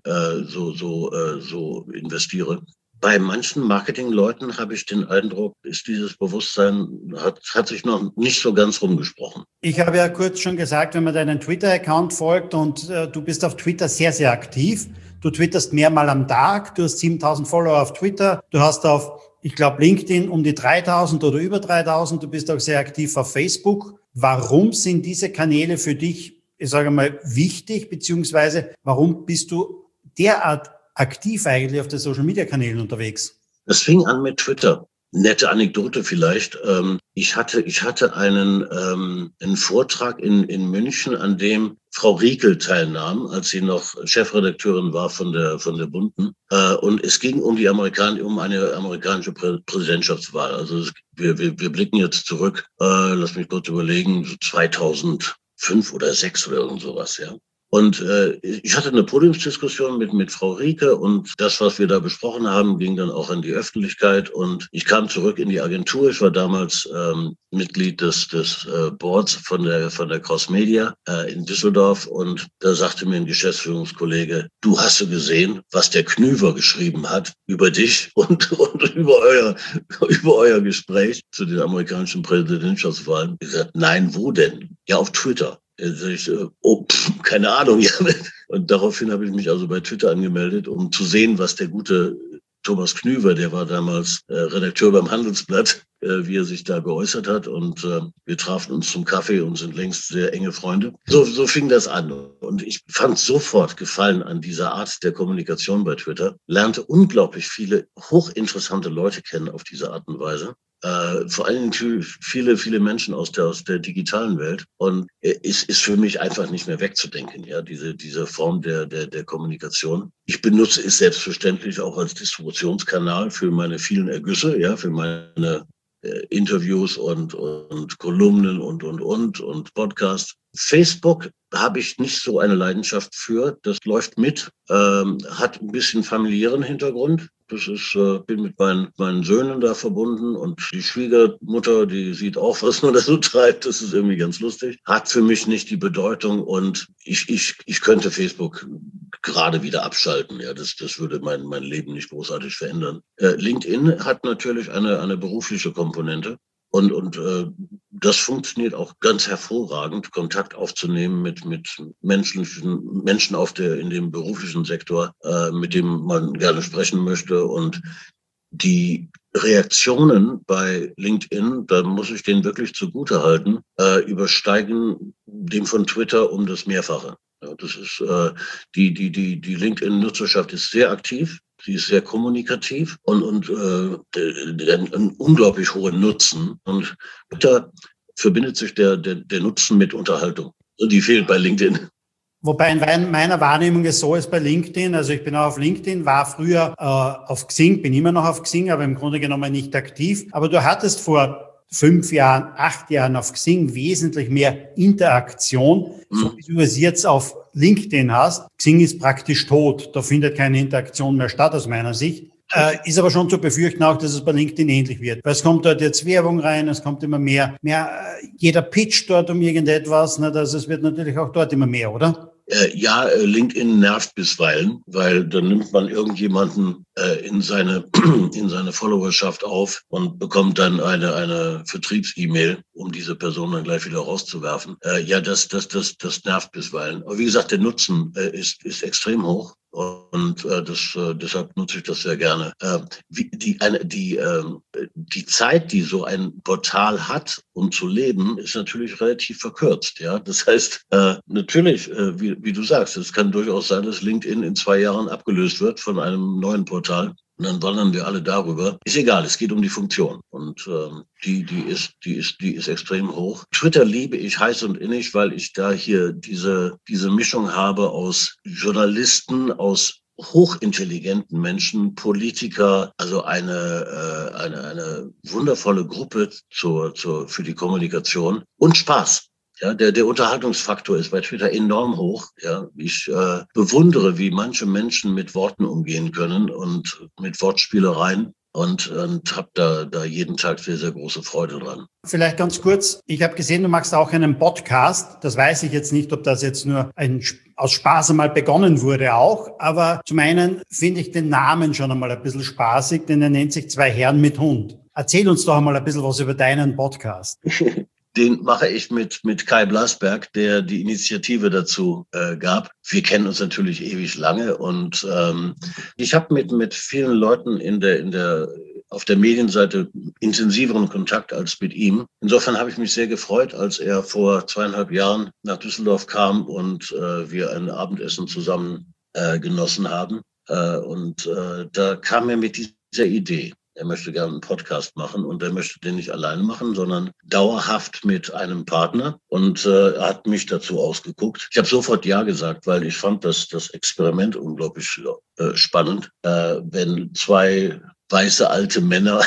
so investiere. Bei manchen Marketingleuten habe ich den Eindruck, ist dieses Bewusstsein, hat sich noch nicht so ganz rumgesprochen. Ich habe ja kurz schon gesagt, wenn man deinen Twitter-Account folgt und du bist auf Twitter sehr, sehr aktiv. Du twitterst mehrmal am Tag, du hast 7.000 Follower auf Twitter, du hast auf, ich glaube, LinkedIn um die 3.000 oder über 3.000, du bist auch sehr aktiv auf Facebook. Warum sind diese Kanäle für dich, ich sage mal, wichtig, beziehungsweise warum bist du derart aktiv eigentlich auf den Social-Media-Kanälen unterwegs? Das fing an mit Twitter. Nette Anekdote vielleicht. Ich hatte einen Vortrag in München, an dem Frau Riekel teilnahm, als sie noch Chefredakteurin war von der Bunten. Und es ging um eine amerikanische Präsidentschaftswahl. Also wir blicken jetzt zurück, lass mich kurz überlegen, so 2005 oder 2006 oder irgend sowas, ja. Und ich hatte eine Podiumsdiskussion mit Frau Rieke und das, was wir da besprochen haben, ging dann auch in die Öffentlichkeit und ich kam zurück in die Agentur. Ich war damals Mitglied des Boards von der Crossmedia in Düsseldorf und da sagte mir ein Geschäftsführungskollege, du hast gesehen, was der Knüver geschrieben hat über dich und über euer Gespräch zu den amerikanischen Präsidentschaftswahlen. Ich sagte, nein, wo denn? Ja, auf Twitter. Keine Ahnung. Ja. Und daraufhin habe ich mich also bei Twitter angemeldet, um zu sehen, was der gute Thomas Knüver, der war damals Redakteur beim Handelsblatt, wie er sich da geäußert hat. Und wir trafen uns zum Kaffee und sind längst sehr enge Freunde. So fing das an. Und ich fand sofort Gefallen an dieser Art der Kommunikation bei Twitter, lernte unglaublich viele hochinteressante Leute kennen auf diese Art und Weise. Vor allem viele Menschen aus der digitalen Welt und ist für mich einfach nicht mehr wegzudenken, ja, diese Form der Kommunikation. Ich benutze es selbstverständlich auch als Distributionskanal für meine vielen Ergüsse, ja, für meine Interviews und Kolumnen und Podcasts. Facebook habe ich nicht so eine Leidenschaft für. Das läuft mit, hat ein bisschen familiären Hintergrund. Das ist, bin mit meinen Söhnen da verbunden und die Schwiegermutter, die sieht auch, was man da so treibt. Das ist irgendwie ganz lustig. Hat für mich nicht die Bedeutung und ich könnte Facebook gerade wieder abschalten. Ja, das würde mein Leben nicht großartig verändern. LinkedIn hat natürlich eine berufliche Komponente. Und das funktioniert auch ganz hervorragend, Kontakt aufzunehmen mit Menschen in dem beruflichen Sektor, mit dem man gerne sprechen möchte. Und die Reaktionen bei LinkedIn, da muss ich denen wirklich zugutehalten, übersteigen dem von Twitter um das Mehrfache. Ja, das ist die LinkedIn-Nutzerschaft ist sehr aktiv. Sie ist sehr kommunikativ und einen unglaublich hohen Nutzen. Und da verbindet sich der Nutzen mit Unterhaltung. Und die fehlt bei LinkedIn. Wobei in meiner Wahrnehmung es so ist bei LinkedIn, also ich bin auch auf LinkedIn, war früher auf Xing, bin immer noch auf Xing, aber im Grunde genommen nicht aktiv. Aber du hattest vor 5 Jahren, 8 Jahren auf Xing wesentlich mehr Interaktion, so wie du es jetzt auf LinkedIn hast. Xing ist praktisch tot, da findet keine Interaktion mehr statt aus meiner Sicht. Ist aber schon zu befürchten auch, dass es bei LinkedIn ähnlich wird. Weil es kommt dort jetzt Werbung rein, es kommt immer mehr jeder pitcht dort um irgendetwas, ne, also es wird natürlich auch dort immer mehr, oder? Ja, LinkedIn nervt bisweilen, weil dann nimmt man irgendjemanden in seine Followerschaft auf und bekommt dann eine Vertriebs-E-Mail, um diese Person dann gleich wieder rauszuwerfen. Ja, das nervt bisweilen. Aber wie gesagt, der Nutzen ist extrem hoch. Und deshalb nutze ich das sehr gerne. Die Zeit, die so ein Portal hat, um zu leben, ist natürlich relativ verkürzt. Ja, das heißt natürlich, wie du sagst, es kann durchaus sein, dass LinkedIn in 2 Jahren abgelöst wird von einem neuen Portal. Und dann wandern wir alle darüber. Ist egal, es geht um die Funktion. Und die ist extrem hoch. Twitter liebe ich heiß und innig, weil ich da hier diese Mischung habe aus Journalisten, aus hochintelligenten Menschen, Politiker, also eine wundervolle Gruppe für die Kommunikation und Spaß. Ja, der Unterhaltungsfaktor ist bei Twitter enorm hoch. Ja, ich bewundere, wie manche Menschen mit Worten umgehen können und mit Wortspielereien und habe da jeden Tag sehr, sehr große Freude dran. Vielleicht ganz kurz, ich habe gesehen, du machst auch einen Podcast. Das weiß ich jetzt nicht, ob das jetzt nur aus Spaß einmal begonnen wurde auch. Aber zum einen finde ich den Namen schon einmal ein bisschen spaßig, denn er nennt sich 2 Herren mit Hund. Erzähl uns doch einmal ein bisschen was über deinen Podcast. Den mache ich mit Kai Blasberg, der die Initiative dazu gab. Wir kennen uns natürlich ewig lange und ich habe mit vielen Leuten auf der Medienseite intensiveren Kontakt als mit ihm. Insofern habe ich mich sehr gefreut, als er vor 2,5 Jahren nach Düsseldorf kam und wir ein Abendessen zusammen genossen haben. Da kam er mit dieser Idee. Er möchte gerne einen Podcast machen und er möchte den nicht alleine machen, sondern dauerhaft mit einem Partner. Und er hat mich dazu ausgeguckt. Ich habe sofort Ja gesagt, weil ich fand das Experiment unglaublich spannend. Wenn 2 weiße alte Männer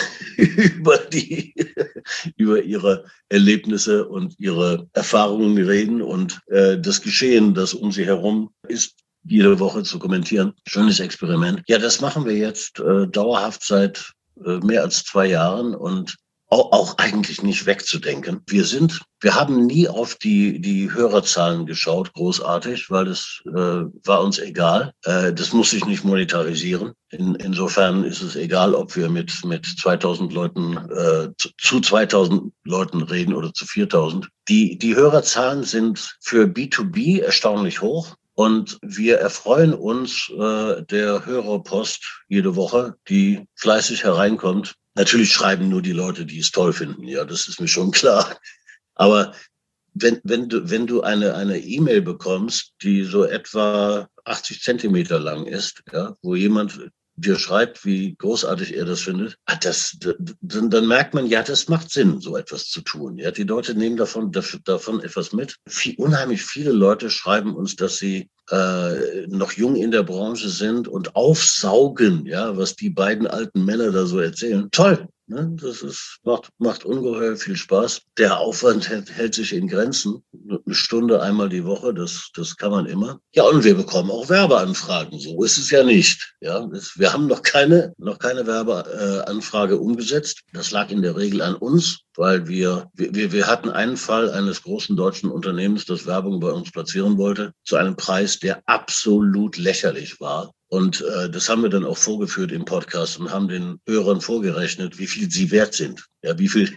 über ihre Erlebnisse und ihre Erfahrungen reden und das Geschehen, das um sie herum ist, jede Woche zu kommentieren. Schönes Experiment. Ja, das machen wir jetzt dauerhaft seit mehr als 2 Jahren und auch eigentlich nicht wegzudenken. Wir haben nie auf die Hörerzahlen geschaut, großartig, weil das war uns egal. Das muss sich nicht monetarisieren. Insofern ist es egal, ob wir mit 2000 Leuten, zu 2000 Leuten reden oder zu 4000. Die Hörerzahlen sind für B2B erstaunlich hoch. Und wir erfreuen uns der Hörerpost jede Woche, die fleißig hereinkommt. Natürlich schreiben nur die Leute, die es toll finden. Ja, das ist mir schon klar. Aber wenn du eine E-Mail bekommst, die so etwa 80 Zentimeter lang ist, ja, wo jemand dir schreibt, wie großartig er das findet, dann merkt man, ja, das macht Sinn, so etwas zu tun. Ja, die Leute nehmen davon etwas mit. Unheimlich viele Leute schreiben uns, dass sie noch jung in der Branche sind und aufsaugen, ja, was die beiden alten Männer da so erzählen. Toll, Ne? Macht ungeheuer viel Spaß. Der Aufwand hält sich in Grenzen. Eine Stunde einmal die Woche, das kann man immer. Ja, und wir bekommen auch Werbeanfragen. So ist es ja nicht. Ja, wir haben noch keine Werbeanfrage umgesetzt. Das lag in der Regel an uns, weil wir hatten einen Fall eines großen deutschen Unternehmens, das Werbung bei uns platzieren wollte, zu einem Preis, der absolut lächerlich war. Und das haben wir dann auch vorgeführt im Podcast und haben den Hörern vorgerechnet, wie viel sie wert sind. Ja, wie viel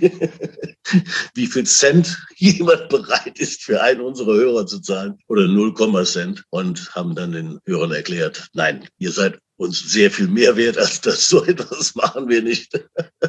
Cent jemand bereit ist, für einen unserer Hörer zu zahlen oder 0, Cent. Und haben dann den Hörern erklärt, nein, ihr seid uns sehr viel mehr wert als das. So etwas machen wir nicht.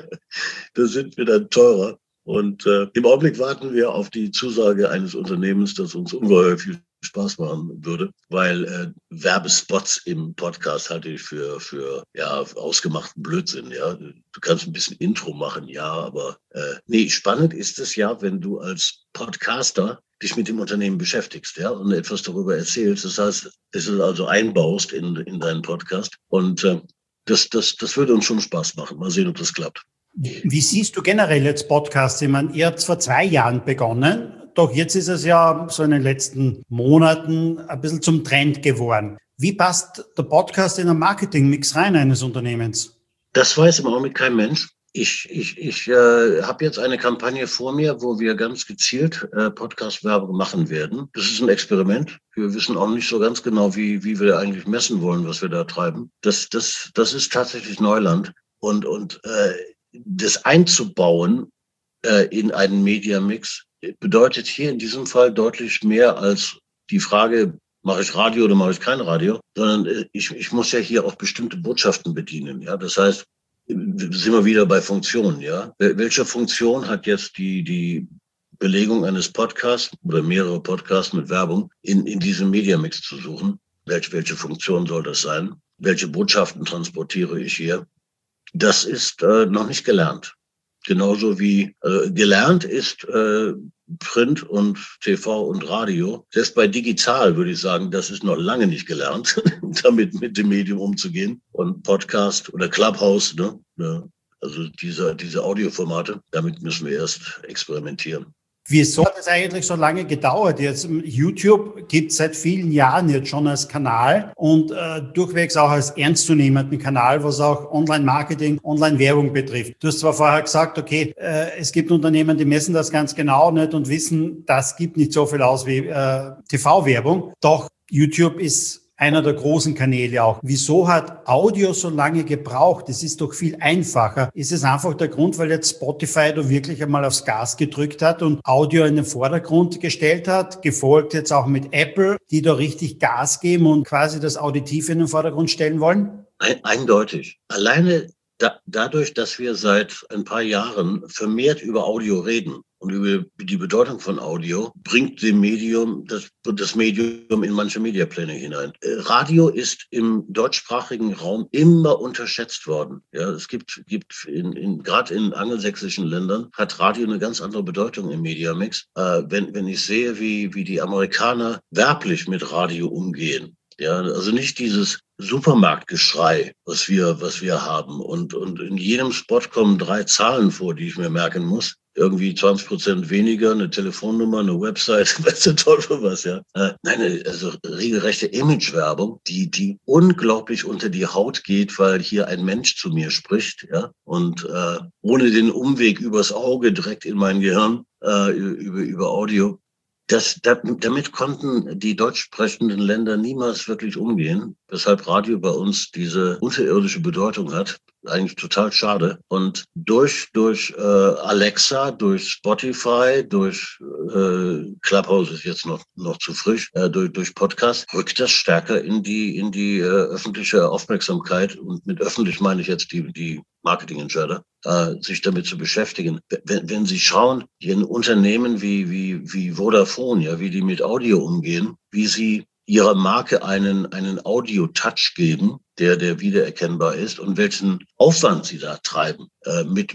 Da sind wir dann teurer. Und im Augenblick warten wir auf die Zusage eines Unternehmens, das uns ungeheuer viel Spaß machen würde, weil Werbespots im Podcast halte ich für ausgemachten Blödsinn. Ja, du kannst ein bisschen Intro machen, ja, aber spannend ist es ja, wenn du als Podcaster dich mit dem Unternehmen beschäftigst, ja, und etwas darüber erzählst. Das heißt, es also einbaust in deinen Podcast und das würde uns schon Spaß machen. Mal sehen, ob das klappt. Wie siehst du generell jetzt Podcasts? Ich meine, ihr habt vor 2 Jahren begonnen, doch jetzt ist es ja so in den letzten Monaten ein bisschen zum Trend geworden. Wie passt der Podcast in den Marketingmix rein eines Unternehmens? Das weiß im Augenblick kein Mensch. Ich habe jetzt eine Kampagne vor mir, wo wir ganz gezielt Podcast-Werbung machen werden. Das ist ein Experiment. Wir wissen auch nicht so ganz genau, wie wir eigentlich messen wollen, was wir da treiben. Das ist tatsächlich Neuland. Und das einzubauen in einen Media-Mix bedeutet hier in diesem Fall deutlich mehr als die Frage, mache ich Radio oder mache ich kein Radio, sondern ich muss ja hier auch bestimmte Botschaften bedienen. Ja, das heißt, sind wir wieder bei Funktionen. Ja, welche Funktion hat jetzt die Belegung eines Podcasts oder mehrere Podcasts mit Werbung in diesem Media-Mix zu suchen? Welche Funktion soll das sein? Welche Botschaften transportiere ich hier? Das ist noch nicht gelernt. Genauso wie gelernt ist Print und TV und Radio. Selbst bei digital würde ich sagen, das ist noch lange nicht gelernt, damit mit dem Medium umzugehen. Und Podcast oder Clubhouse, ne? Ja, also diese Audioformate, damit müssen wir erst experimentieren. Wieso hat es eigentlich so lange gedauert? Jetzt YouTube gibt es seit vielen Jahren jetzt schon als Kanal und durchwegs auch als ernstzunehmenden Kanal, was auch Online-Marketing, Online-Werbung betrifft. Du hast zwar vorher gesagt, okay, es gibt Unternehmen, die messen das ganz genau nicht und wissen, das gibt nicht so viel aus wie TV-Werbung. Doch YouTube ist einer der großen Kanäle auch. Wieso hat Audio so lange gebraucht? Es ist doch viel einfacher. Ist es einfach der Grund, weil jetzt Spotify da wirklich einmal aufs Gas gedrückt hat und Audio in den Vordergrund gestellt hat, gefolgt jetzt auch mit Apple, die da richtig Gas geben und quasi das Auditive in den Vordergrund stellen wollen? Eindeutig. Alleine dadurch, dass wir seit ein paar Jahren vermehrt über Audio reden und über die Bedeutung von Audio, bringt das Medium in manche Mediapläne hinein. Radio ist im deutschsprachigen Raum immer unterschätzt worden. Ja, es gibt gerade in angelsächsischen Ländern hat Radio eine ganz andere Bedeutung im Mediamix. Wenn ich sehe, wie die Amerikaner werblich mit Radio umgehen. Ja, also nicht dieses Supermarktgeschrei, was wir haben. Und in jedem Spot kommen 3 Zahlen vor, die ich mir merken muss. Irgendwie 20% weniger, eine Telefonnummer, eine Website, weiß der Teufel was, ja. Nein, also regelrechte Imagewerbung, die unglaublich unter die Haut geht, weil hier ein Mensch zu mir spricht, ja. Und ohne den Umweg übers Auge direkt in mein Gehirn, über Audio. Damit konnten die deutsch sprechenden Länder niemals wirklich umgehen, weshalb Radio bei uns diese unterirdische Bedeutung hat. Eigentlich total schade. Und durch Alexa, durch Spotify, durch Clubhouse ist jetzt noch zu frisch, durch Podcast, rückt das stärker in die öffentliche Aufmerksamkeit. Und mit öffentlich meine ich jetzt die Marketingentscheider, sich damit zu beschäftigen. Wenn Sie schauen, hier ein Unternehmen wie Vodafone, ja, wie die mit Audio umgehen, wie sie ihrer Marke einen Audio-Touch geben, der wiedererkennbar ist und welchen Aufwand sie da treiben mit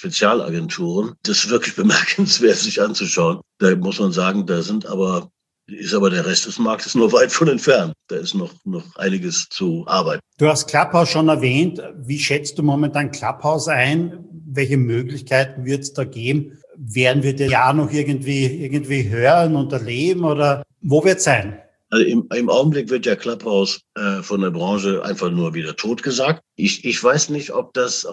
Spezialagenturen. Das ist wirklich bemerkenswert, sich anzuschauen. Da muss man sagen, da sind aber ist aber der Rest des Marktes nur weit von entfernt. Da ist noch einiges zu arbeiten. Du hast Clubhouse schon erwähnt. Wie schätzt du momentan Clubhouse ein? Welche Möglichkeiten wird es da geben? Werden wir das Jahr noch irgendwie hören und erleben oder wo wird es sein? Also im Augenblick wird ja Clubhouse von der Branche einfach nur wieder totgesagt. Ich weiß nicht, ob das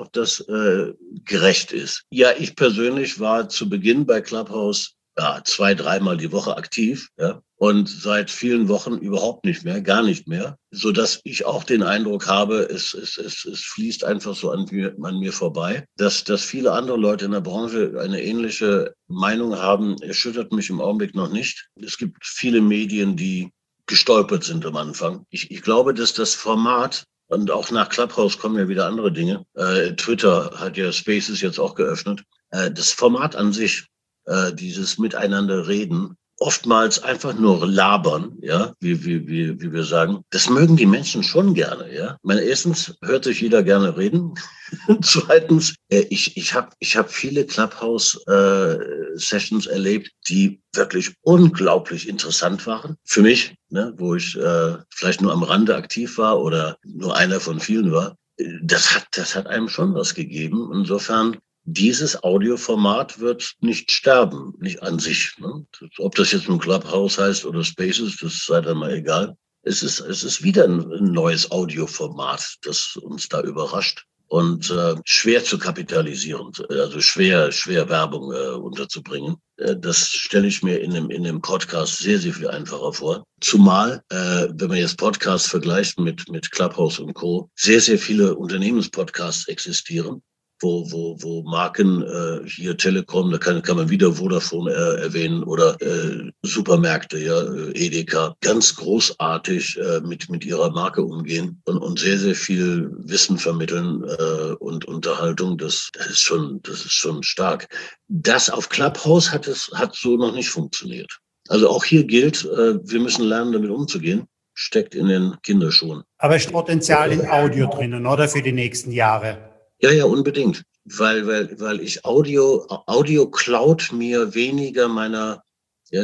gerecht ist. Ja, ich persönlich war zu Beginn bei Clubhouse 2-3 Mal die Woche aktiv, ja, und seit vielen Wochen überhaupt nicht mehr, gar nicht mehr, so dass ich auch den Eindruck habe, es fließt einfach so an mir vorbei, dass viele andere Leute in der Branche eine ähnliche Meinung haben, erschüttert mich im Augenblick noch nicht. Es gibt viele Medien, die gestolpert sind am Anfang. Ich glaube, dass das Format, und auch nach Clubhouse kommen ja wieder andere Dinge, Twitter hat ja Spaces jetzt auch geöffnet, das Format an sich, dieses Miteinander reden, oftmals einfach nur labern, ja, wie wir sagen. Das mögen die Menschen schon gerne, ja. Ich meine, erstens hört sich jeder gerne reden. Zweitens, ich hab viele Clubhouse-Sessions erlebt, die wirklich unglaublich interessant waren. Für mich, ne, wo ich vielleicht nur am Rande aktiv war oder nur einer von vielen war. Das hat einem schon was gegeben. Insofern, dieses Audioformat wird nicht sterben, nicht an sich. Ne? Ob das jetzt ein Clubhouse heißt oder Spaces, das sei dann mal egal. Es ist wieder ein neues Audioformat, das uns da überrascht und schwer zu kapitalisieren, also schwer Werbung unterzubringen. Das stelle ich mir in dem Podcast sehr, sehr viel einfacher vor. Zumal, wenn man jetzt Podcasts vergleicht mit Clubhouse und Co., sehr, sehr viele Unternehmenspodcasts existieren, wo Marken, hier Telekom, da kann man wieder Vodafone erwähnen oder Supermärkte, ja, Edeka, ganz großartig mit ihrer Marke umgehen und sehr, sehr viel Wissen vermitteln und Unterhaltung. Das ist schon stark. Das auf Clubhouse hat so noch nicht funktioniert. Also auch hier gilt, wir müssen lernen, damit umzugehen. Steckt in den Kinderschuhen. Aber es ist Potenzial in Audio drinnen, oder? Für die nächsten Jahre. Ja, unbedingt. Weil ich Audio klaut mir weniger meiner, ja,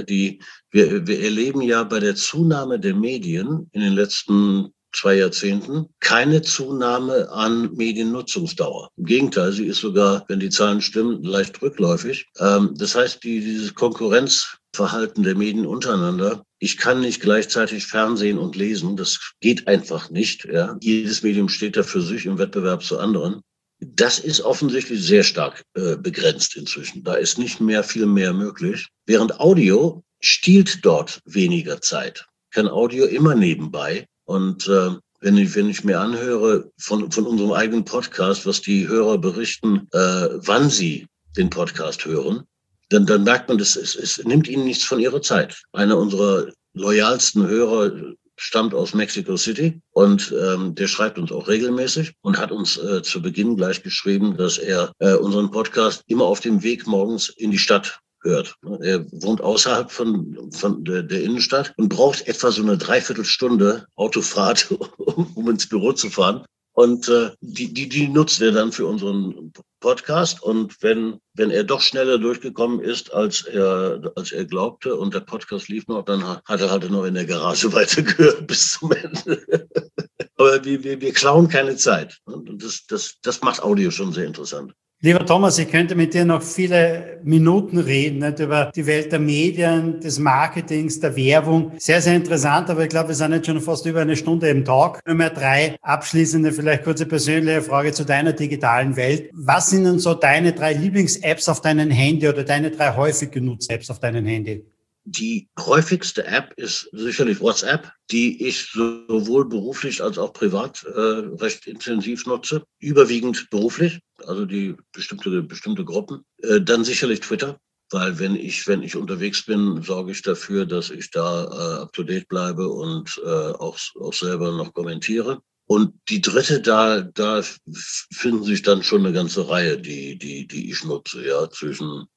wir erleben ja bei der Zunahme der Medien in den letzten 2 Jahrzehnten keine Zunahme an Mediennutzungsdauer. Im Gegenteil, sie ist sogar, wenn die Zahlen stimmen, leicht rückläufig. Das heißt, dieses Konkurrenzverhalten der Medien untereinander, ich kann nicht gleichzeitig Fernsehen und lesen, das geht einfach nicht. Ja. Jedes Medium steht da für sich im Wettbewerb zu anderen. Das ist offensichtlich sehr stark begrenzt inzwischen. Da ist nicht viel mehr möglich. Während Audio stiehlt dort weniger Zeit. Kann Audio immer nebenbei. Und wenn ich mir anhöre von unserem eigenen Podcast, was die Hörer berichten, wann sie den Podcast hören, dann merkt man, es nimmt ihnen nichts von ihrer Zeit. Einer unserer loyalsten Hörer stammt aus Mexico City und der schreibt uns auch regelmäßig und hat uns zu Beginn gleich geschrieben, dass er unseren Podcast immer auf dem Weg morgens in die Stadt hört. Er wohnt außerhalb von der Innenstadt und braucht etwa so eine Dreiviertelstunde Autofahrt, um ins Büro zu fahren. Und die nutzt er dann für unseren Podcast. Und wenn er doch schneller durchgekommen ist, als er glaubte, und der Podcast lief noch, dann hat er halt noch in der Garage weitergehört bis zum Ende. Aber wir klauen keine Zeit. Und das macht Audio schon sehr interessant. Lieber Thomas, ich könnte mit dir noch viele Minuten reden, nicht, über die Welt der Medien, des Marketings, der Werbung. Sehr, sehr interessant, aber ich glaube, wir sind jetzt schon fast über eine Stunde im Talk. Nummer 3, abschließende, vielleicht kurze persönliche Frage zu deiner digitalen Welt. Was sind denn so deine 3 Lieblings-Apps auf deinem Handy oder deine 3 häufig genutzten Apps auf deinem Handy? Die häufigste App ist sicherlich WhatsApp, die ich sowohl beruflich als auch privat recht intensiv nutze. Überwiegend beruflich, also die bestimmte Gruppen. Dann sicherlich Twitter, weil wenn ich unterwegs bin, sorge ich dafür, dass ich da up-to-date bleibe und auch selber noch kommentiere. Und die dritte, da finden sich dann schon eine ganze Reihe, die ich nutze, ja, zwischen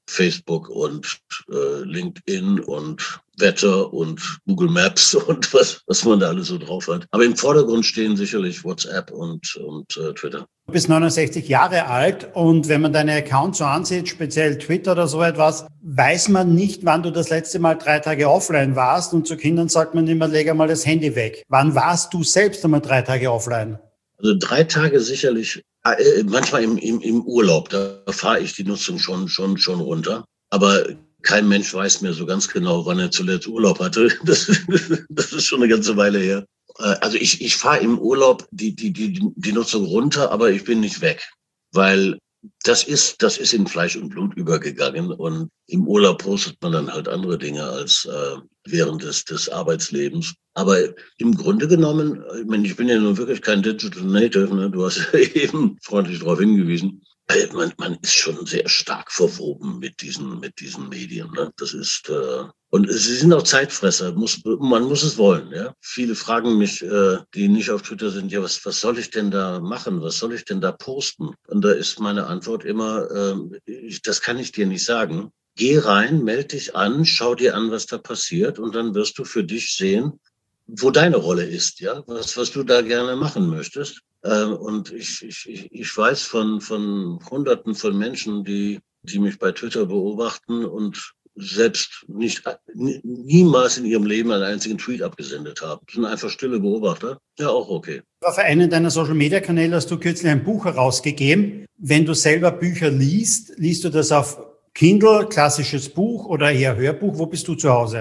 Facebook und LinkedIn und Wetter und Google Maps und was man da alles so drauf hat. Aber im Vordergrund stehen sicherlich WhatsApp und Twitter. Du bist 69 Jahre alt und wenn man deine Accounts so ansieht, speziell Twitter oder so etwas, weiß man nicht, wann du das letzte Mal 3 Tage offline warst, und zu Kindern sagt man immer, leg einmal das Handy weg. Wann warst du selbst einmal 3 Tage offline? Also 3 Tage sicherlich, manchmal im Urlaub, da fahre ich die Nutzung schon runter. Aber kein Mensch weiß mehr so ganz genau, wann er zuletzt Urlaub hatte. Das ist schon eine ganze Weile her. Also ich fahre im Urlaub die Nutzung runter, aber ich bin nicht weg, weil das ist in Fleisch und Blut übergegangen, und im Urlaub postet man dann halt andere Dinge als während des Arbeitslebens. Aber im Grunde genommen, ich bin ja nun wirklich kein Digital Native, ne? Du hast ja eben freundlich darauf hingewiesen. Man ist schon sehr stark verwoben mit diesen Medien. Ne? Das ist und sie sind auch Zeitfresser. Man muss es wollen. Ja? Viele fragen mich, die nicht auf Twitter sind, ja, was soll ich denn da machen? Was soll ich denn da posten? Und da ist meine Antwort immer, das kann ich dir nicht sagen. Geh rein, melde dich an, schau dir an, was da passiert, und dann wirst du für dich sehen, wo deine Rolle ist, ja, was du da gerne machen möchtest. Und ich weiß von Hunderten von Menschen, die mich bei Twitter beobachten und selbst niemals in ihrem Leben einen einzigen Tweet abgesendet haben. Das sind einfach stille Beobachter. Ja, auch okay. Auf einen deiner Social-Media-Kanäle hast du kürzlich ein Buch herausgegeben. Wenn du selber Bücher liest du das auf Kindle, klassisches Buch, oder eher Hörbuch? Wo bist du zu Hause?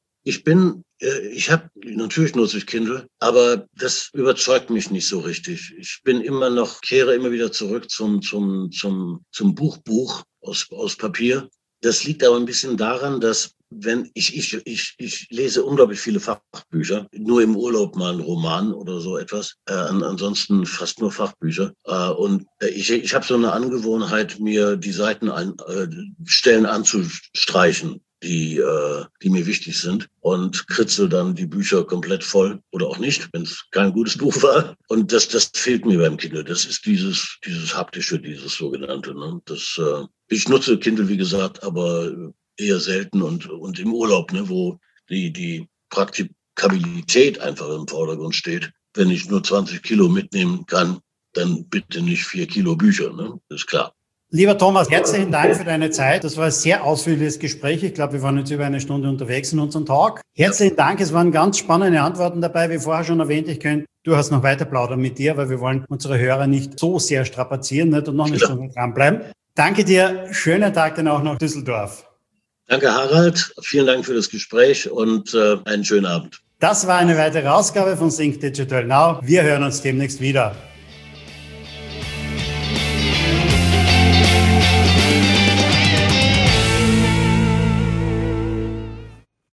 Natürlich nutze ich Kindle, aber das überzeugt mich nicht so richtig. Ich kehre immer wieder zurück zum Buch aus Papier. Das liegt aber ein bisschen daran, dass ich lese unglaublich viele Fachbücher, nur im Urlaub mal einen Roman oder so etwas, ansonsten fast nur Fachbücher. Und ich habe so eine Angewohnheit, mir die Stellen anzustreichen, die mir wichtig sind, und kritzel dann die Bücher komplett voll oder auch nicht, wenn es kein gutes Buch war. Und das fehlt mir beim Kindle. Das ist dieses haptische, dieses sogenannte. Ne? Ich nutze Kindle, wie gesagt, aber eher selten und im Urlaub, ne, wo die Praktikabilität einfach im Vordergrund steht. Wenn ich nur 20 Kilo mitnehmen kann, dann bitte nicht 4 Kilo Bücher. Ne? Das ist klar. Lieber Thomas, herzlichen Dank für deine Zeit. Das war ein sehr ausführliches Gespräch. Ich glaube, wir waren jetzt über 1 Stunde unterwegs in unserem Talk. Herzlichen Dank. Es waren ganz spannende Antworten dabei. Wie vorher schon erwähnt, du hast noch weiter plaudern mit dir, weil wir wollen unsere Hörer nicht so sehr strapazieren, nicht, und noch eine Stunde dranbleiben. Danke dir. Schönen Tag dann auch nach Düsseldorf. Danke, Harald. Vielen Dank für das Gespräch und einen schönen Abend. Das war eine weitere Ausgabe von Think Digital Now. Wir hören uns demnächst wieder.